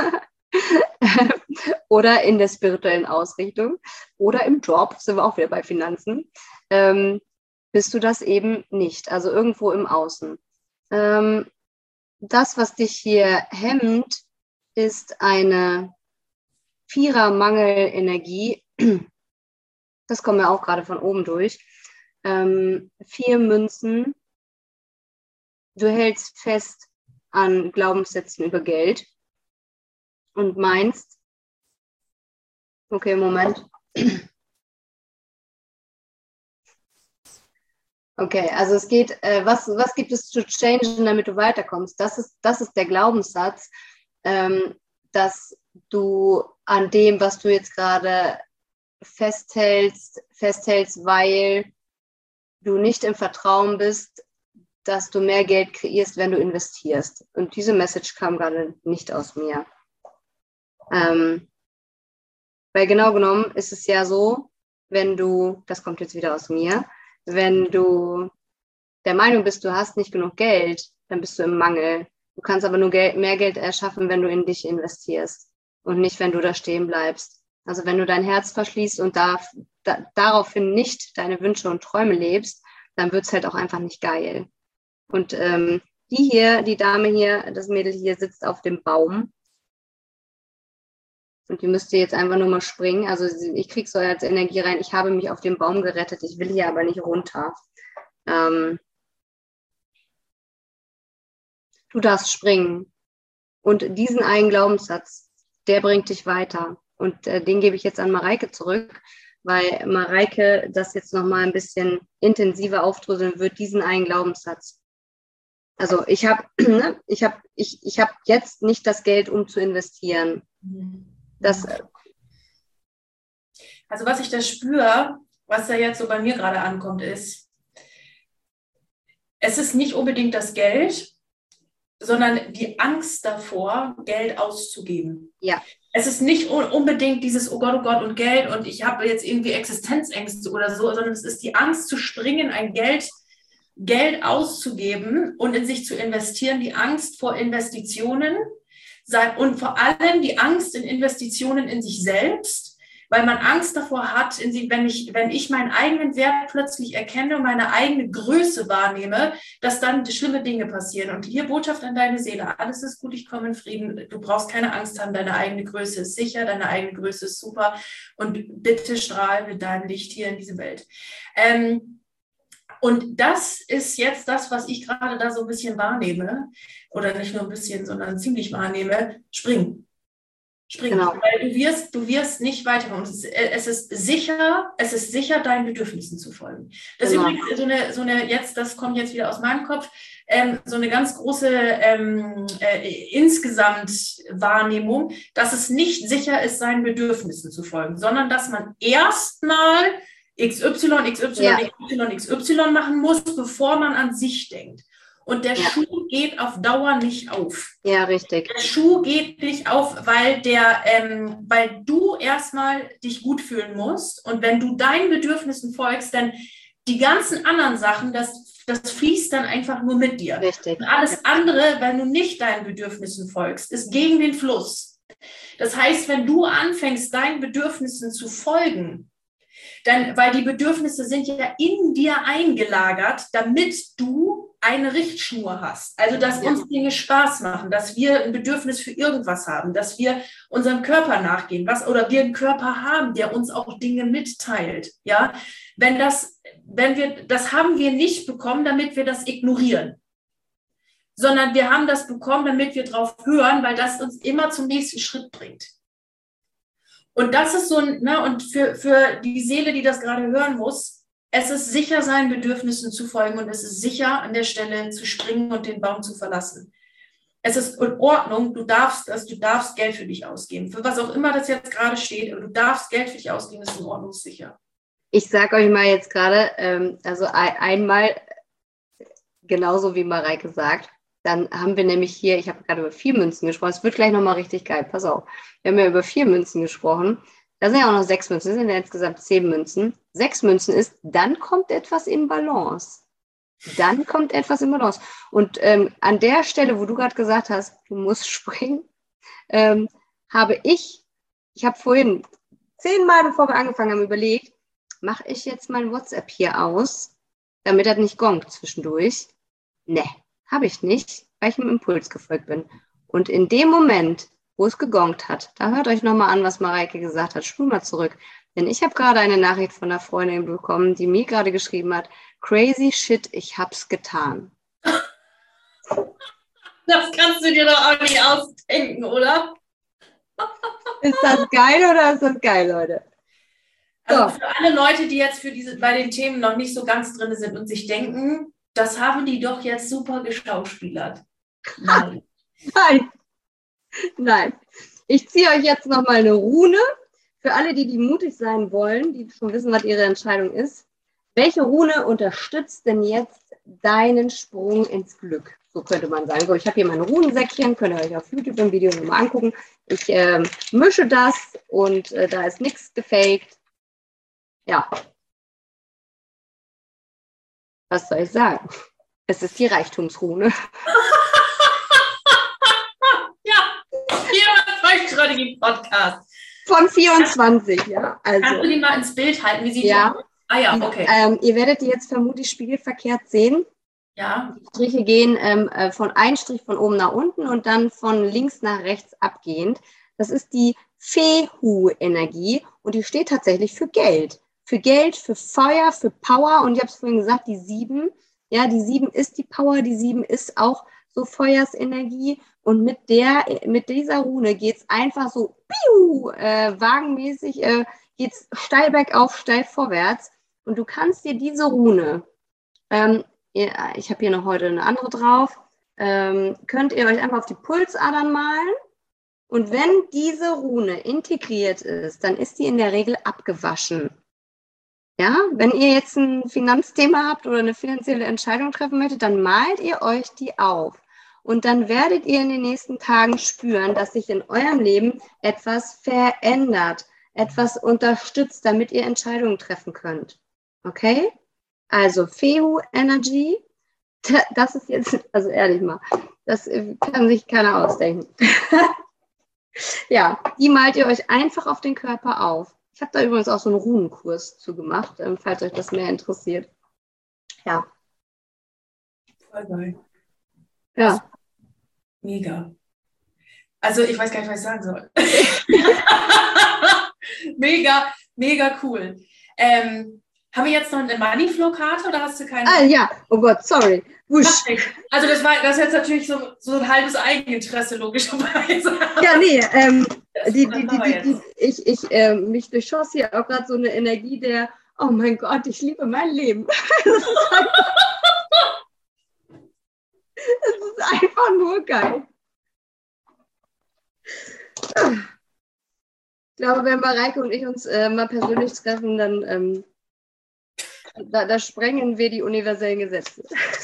oder in der spirituellen Ausrichtung oder im Job, sind wir auch wieder bei Finanzen, bist du das eben nicht. Also irgendwo im Außen. Das, was dich hier hemmt, ist eine 4er-Mangelenergie. Das kommt mir auch gerade von oben durch. 4 Münzen. Du hältst fest an Glaubenssätzen über Geld und meinst, okay, Moment. Okay, also es geht, was gibt es zu changen, damit du weiterkommst? Das ist der Glaubenssatz, dass du an dem, was du jetzt gerade festhältst, weil du nicht im Vertrauen bist, dass du mehr Geld kreierst, wenn du investierst. Und diese Message kam gerade nicht aus mir. Weil genau genommen ist es ja so, wenn du, das kommt jetzt wieder aus mir, wenn du der Meinung bist, du hast nicht genug Geld, dann bist du im Mangel. Du kannst aber nur mehr Geld erschaffen, wenn du in dich investierst und nicht, wenn du da stehen bleibst. Also wenn du dein Herz verschließt und daraufhin nicht deine Wünsche und Träume lebst, dann wird es halt auch einfach nicht geil. Und die Dame hier, das Mädel hier sitzt auf dem Baum und die müsste jetzt einfach nur mal springen. Also ich kriege so als Energie rein, ich habe mich auf dem Baum gerettet, ich will hier aber nicht runter. Du darfst springen. Und diesen einen Glaubenssatz, der bringt dich weiter. Und den gebe ich jetzt an Mareike zurück, weil Mareike das jetzt nochmal ein bisschen intensiver aufdröseln wird, diesen einen Glaubenssatz. Also ich habe jetzt nicht das Geld, um zu investieren. Also was ich da spüre, was da jetzt so bei mir gerade ankommt, ist, es ist nicht unbedingt das Geld, sondern die Angst davor, Geld auszugeben. Ja. Es ist nicht unbedingt dieses, oh Gott und Geld und ich habe jetzt irgendwie Existenzängste oder so, sondern es ist die Angst zu springen, ein Geld auszugeben und in sich zu investieren, die Angst vor Investitionen und vor allem die Angst in Investitionen in sich selbst, weil man Angst davor hat, wenn ich meinen eigenen Wert plötzlich erkenne und meine eigene Größe wahrnehme, dass dann schlimme Dinge passieren. Und hier Botschaft an deine Seele, alles ist gut, ich komme in Frieden, du brauchst keine Angst haben, deine eigene Größe ist sicher, deine eigene Größe ist super und bitte strahl mit deinem Licht hier in diese Welt. Und das ist jetzt das, was ich gerade da so ein bisschen wahrnehme, oder nicht nur ein bisschen, sondern ziemlich wahrnehme, springen. Genau. Weil du wirst nicht weiterkommen. Es ist sicher, deinen Bedürfnissen zu folgen. Das ist übrigens das kommt jetzt wieder aus meinem Kopf, so eine ganz große insgesamt Wahrnehmung, dass es nicht sicher ist, seinen Bedürfnissen zu folgen, sondern dass man erstmal XY, XY, XY, XY machen muss, bevor man an sich denkt. Und der Schuh geht auf Dauer nicht auf. Ja, richtig. Der Schuh geht nicht auf, weil du erstmal dich gut fühlen musst. Und wenn du deinen Bedürfnissen folgst, dann die ganzen anderen Sachen, das fließt dann einfach nur mit dir. Richtig. Und alles andere, wenn du nicht deinen Bedürfnissen folgst, ist gegen den Fluss. Das heißt, wenn du anfängst, deinen Bedürfnissen zu folgen, weil die Bedürfnisse sind ja in dir eingelagert, damit du eine Richtschnur hast. Also, dass uns Dinge Spaß machen, dass wir ein Bedürfnis für irgendwas haben, dass wir unserem Körper nachgehen, oder wir einen Körper haben, der uns auch Dinge mitteilt. Ja, das haben wir nicht bekommen, damit wir das ignorieren, sondern wir haben das bekommen, damit wir drauf hören, weil das uns immer zum nächsten Schritt bringt. Und das ist so und für die Seele, die das gerade hören muss, es ist sicher, seinen Bedürfnissen zu folgen und es ist sicher, an der Stelle zu springen und den Baum zu verlassen. Es ist in Ordnung, du darfst Geld für dich ausgeben. Für was auch immer das jetzt gerade steht, aber du darfst Geld für dich ausgeben, ist in Ordnung, sicher. Ich sage euch mal jetzt gerade, einmal, genauso wie Mareike sagt, dann haben wir nämlich hier, ich habe gerade über 4 Münzen gesprochen, es wird gleich nochmal richtig geil, pass auf. Wir haben ja über 4 Münzen gesprochen, da sind ja auch noch 6 Münzen, das sind ja insgesamt 10 Münzen. 6 Münzen ist, dann kommt etwas in Balance. Dann kommt etwas in Balance. Und an der Stelle, wo du gerade gesagt hast, du musst springen, habe ich habe vorhin 10-mal, bevor wir angefangen haben, überlegt, mache ich jetzt mein WhatsApp hier aus, damit das nicht gongt zwischendurch? Ne, habe ich nicht, weil ich dem Impuls gefolgt bin. Und in dem Moment, wo es gegongt hat, da hört euch nochmal an, was Mareike gesagt hat, spul mal zurück. Denn ich habe gerade eine Nachricht von einer Freundin bekommen, die mir gerade geschrieben hat, crazy shit, ich hab's getan. Das kannst du dir doch auch nicht ausdenken, oder? Ist das geil oder ist das geil, Leute? So. Also für alle Leute, die jetzt bei den Themen noch nicht so ganz drin sind und sich denken, das haben die doch jetzt super geschauspielert. Nein. Nein. Ich ziehe euch jetzt nochmal eine Rune. Für alle, die mutig sein wollen, die schon wissen, was ihre Entscheidung ist. Welche Rune unterstützt denn jetzt deinen Sprung ins Glück? So könnte man sagen. So, ich habe hier mein Runensäckchen, könnt ihr euch auf YouTube im Video nochmal angucken. Ich mische das und da ist nichts gefaked. Ja. Was soll ich sagen? Es ist die Reichtumsrune. Podcast. Von 24, ja. Also, kannst du die mal ins Bild halten? Wie sieht die aus? Ah ja, okay. Ihr werdet die jetzt vermutlich spiegelverkehrt sehen. Ja. Die Striche gehen von einem Strich von oben nach unten und dann von links nach rechts abgehend. Das ist die Fehu-Energie und die steht tatsächlich für Geld. Für Geld, für Feuer, für Power. Und ich habe es vorhin gesagt, die 7. Ja, die 7 ist die Power, die 7 ist auch so Feuersenergie. Und mit dieser Rune geht es einfach so wagenmäßig, geht es steil bergauf, steil vorwärts. Und du kannst dir diese Rune, ich habe hier noch heute eine andere drauf, könnt ihr euch einfach auf die Pulsadern malen. Und wenn diese Rune integriert ist, dann ist die in der Regel abgewaschen. Ja, wenn ihr jetzt ein Finanzthema habt oder eine finanzielle Entscheidung treffen möchtet, dann malt ihr euch die auf. Und dann werdet ihr in den nächsten Tagen spüren, dass sich in eurem Leben etwas verändert, etwas unterstützt, damit ihr Entscheidungen treffen könnt. Okay? Also Fehu Energy, das ist jetzt, also ehrlich mal, das kann sich keiner ausdenken. Ja, die malt ihr euch einfach auf den Körper auf. Ich habe da übrigens auch so einen Runenkurs zu gemacht, falls euch das mehr interessiert. Ja. Voll geil. Ja. Mega. Also ich weiß gar nicht, was ich sagen soll. Mega, mega cool. Haben wir jetzt noch eine Moneyflow-Karte oder hast du keine? Ah ja, oh Gott, sorry. Wusch. Also das ist jetzt natürlich so ein halbes Eigeninteresse, logischerweise. Ja, nee, mich durchschoss hier auch gerade so eine Energie der, oh mein Gott, ich liebe mein Leben. Es ist einfach nur geil. Ich glaube, wenn Mareike und ich uns mal persönlich treffen, dann da sprengen wir die universellen Gesetze.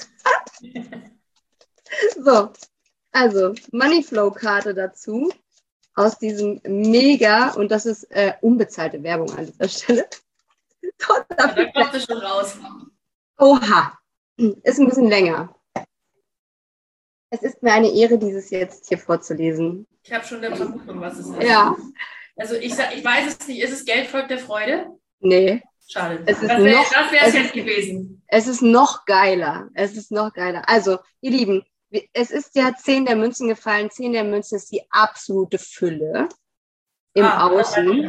So, also Moneyflow-Karte dazu aus diesem Mega, und das ist unbezahlte Werbung an dieser Stelle. Da kommt es schon raus. Oha, ist ein bisschen länger. Es ist mir eine Ehre, dieses jetzt hier vorzulesen. Ich habe schon eine Vermutung, was es ist. Ja. Also ich weiß es nicht. Ist es Geld folgt der Freude? Nee. Schade. Das wäre es jetzt gewesen. Es ist noch geiler. Also, ihr Lieben, es ist ja 10 der Münzen gefallen. 10 der Münzen ist die absolute Fülle im Außen.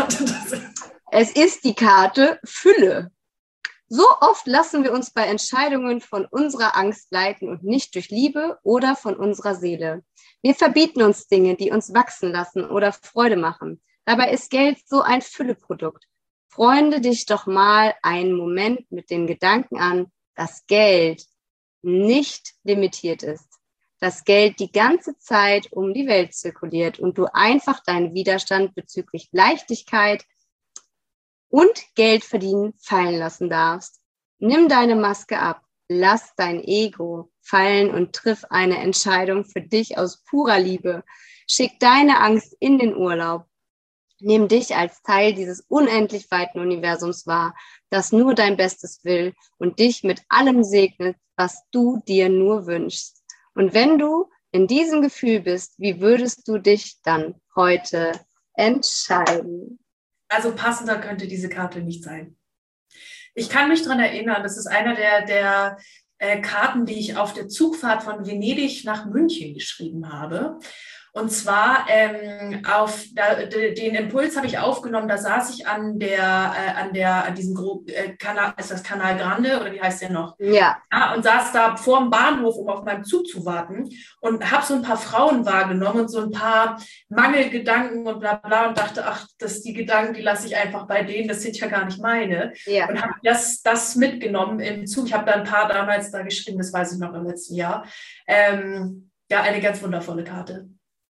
Es ist die Karte Fülle. So oft lassen wir uns bei Entscheidungen von unserer Angst leiten und nicht durch Liebe oder von unserer Seele. Wir verbieten uns Dinge, die uns wachsen lassen oder Freude machen. Dabei ist Geld so ein Fülleprodukt. Freunde dich doch mal einen Moment mit den Gedanken an, dass Geld nicht limitiert ist. Dass Geld die ganze Zeit um die Welt zirkuliert und du einfach deinen Widerstand bezüglich Leichtigkeit und Geld verdienen fallen lassen darfst. Nimm deine Maske ab, lass dein Ego fallen und triff eine Entscheidung für dich aus purer Liebe. Schick deine Angst in den Urlaub. Nimm dich als Teil dieses unendlich weiten Universums wahr, das nur dein Bestes will und dich mit allem segnet, was du dir nur wünschst. Und wenn du in diesem Gefühl bist, wie würdest du dich dann heute entscheiden? Also passender könnte diese Karte nicht sein. Ich kann mich daran erinnern, das ist einer der Karten, die ich auf der Zugfahrt von Venedig nach München geschrieben habe. Und zwar den Impuls habe ich aufgenommen, da saß ich an diesem Kanal, ist das Canal Grande oder wie heißt der noch? Ja. Und saß da vor dem Bahnhof, um auf meinen Zug zu warten und habe so ein paar Frauen wahrgenommen und so ein paar Mangelgedanken und bla bla und dachte, ach, die Gedanken, die lasse ich einfach bei denen, das sind ja gar nicht meine. Ja. Und habe das mitgenommen im Zug. Ich habe da ein paar damals da geschrieben, das weiß ich noch im letzten Jahr. Ja, eine ganz wundervolle Karte.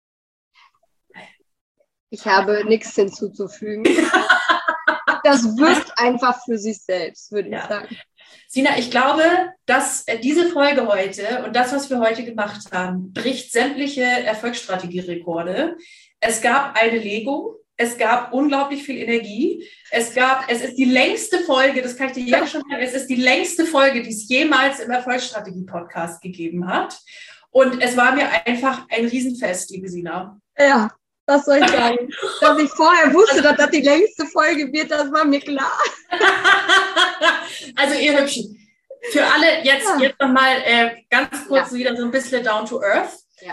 Ich habe nichts hinzuzufügen. Das wirkt einfach für sich selbst, würde ich sagen. Sina, ich glaube, dass diese Folge heute und das, was wir heute gemacht haben, bricht sämtliche Erfolgsstrategie-Rekorde. Es gab eine Legung, es gab unglaublich viel Energie. Es ist die längste Folge, das kann ich dir jetzt schon sagen, es ist die längste Folge, die es jemals im Erfolgsstrategie-Podcast gegeben hat. Und es war mir einfach ein Riesenfest, liebe Sina. Ja. Was soll ich sagen? Dass ich vorher wusste, dass das die längste Folge wird, das war mir klar. Also ihr Hübschen, für alle jetzt nochmal ganz kurz wieder so ein bisschen down to earth. Ja.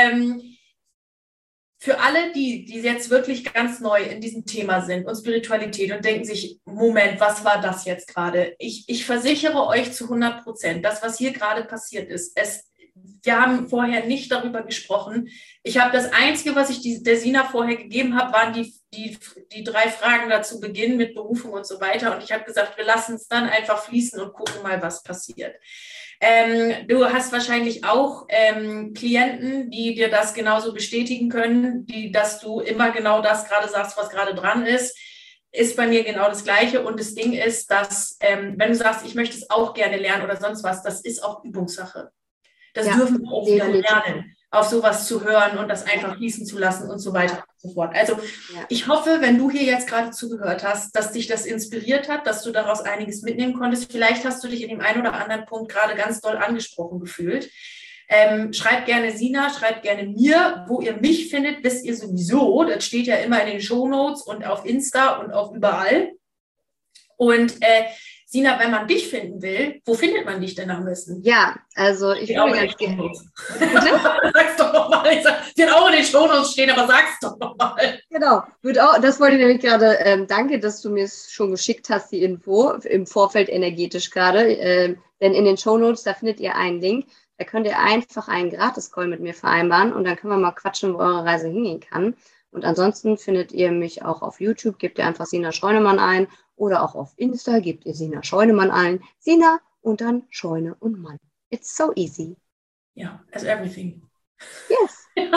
Für alle, die jetzt wirklich ganz neu in diesem Thema sind und Spiritualität und denken sich, Moment, was war das jetzt gerade? Ich versichere euch zu 100%, das, was hier gerade passiert ist, wir haben vorher nicht darüber gesprochen. Ich habe das Einzige, was ich der Sina vorher gegeben habe, waren die 3 Fragen dazu Beginn mit Berufung und so weiter. Und ich habe gesagt, wir lassen es dann einfach fließen und gucken mal, was passiert. Du hast wahrscheinlich auch Klienten, die dir das genauso bestätigen können, dass du immer genau das gerade sagst, was gerade dran ist. Ist bei mir genau das Gleiche. Und das Ding ist, dass, wenn du sagst, ich möchte es auch gerne lernen oder sonst was, das ist auch Übungssache. Das dürfen wir auch wieder lernen, auf sowas zu hören und das einfach fließen zu lassen und so weiter und so fort. Also ich hoffe, wenn du hier jetzt gerade zugehört hast, dass dich das inspiriert hat, dass du daraus einiges mitnehmen konntest. Vielleicht hast du dich in dem einen oder anderen Punkt gerade ganz doll angesprochen gefühlt. Schreibt gerne Sina, schreibt gerne mir, wo ihr mich findet, wisst ihr sowieso. Das steht ja immer in den Shownotes und auf Insta und auch überall. Und Sina, wenn man dich finden will, wo findet man dich denn am besten? Ja, also ich würde ganz gerne. Sag's doch nochmal. Sie hat auch in den Shownotes stehen, aber sag's doch nochmal. Genau, das wollte ich nämlich gerade, danke, dass du mir es schon geschickt hast, die Info, im Vorfeld energetisch gerade. Denn in den Shownotes, da findet ihr einen Link, da könnt ihr einfach einen Gratis-Call mit mir vereinbaren und dann können wir mal quatschen, wo eure Reise hingehen kann. Und ansonsten findet ihr mich auch auf YouTube, gebt ihr einfach Sina Scheunemann ein. Oder auch auf Insta gebt ihr Sina Scheunemann ein. Sina und dann Scheune und Mann. It's so easy. Ja, as everything. Yes.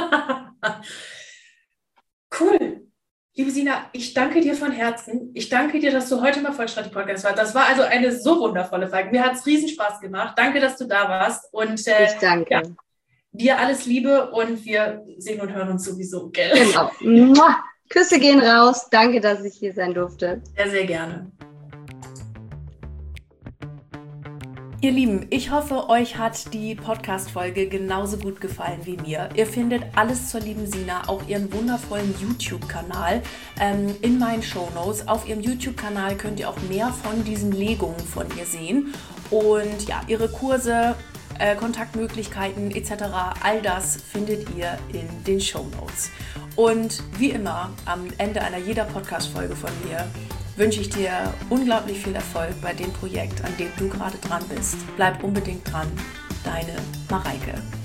Cool. Liebe Sina, ich danke dir von Herzen. Ich danke dir, dass du heute im Erfolgsstrategie-Podcast warst. Das war also eine so wundervolle Folge. Mir hat es riesen Spaß gemacht. Danke, dass du da warst. Und Ich danke. Ja, dir alles Liebe und wir sehen und hören uns sowieso, gell? Genau. Mua. Küsse gehen raus. Danke, dass ich hier sein durfte. Sehr, sehr gerne. Ihr Lieben, ich hoffe, euch hat die Podcast-Folge genauso gut gefallen wie mir. Ihr findet alles zur lieben Sina, auch ihren wundervollen YouTube-Kanal in meinen Shownotes. Auf ihrem YouTube-Kanal könnt ihr auch mehr von diesen Legungen von ihr sehen. Und ja, ihre Kurse, Kontaktmöglichkeiten etc., all das findet ihr in den Shownotes. Und wie immer, am Ende einer jeder Podcast-Folge von mir, wünsche ich dir unglaublich viel Erfolg bei dem Projekt, an dem du gerade dran bist. Bleib unbedingt dran. Deine Mareike.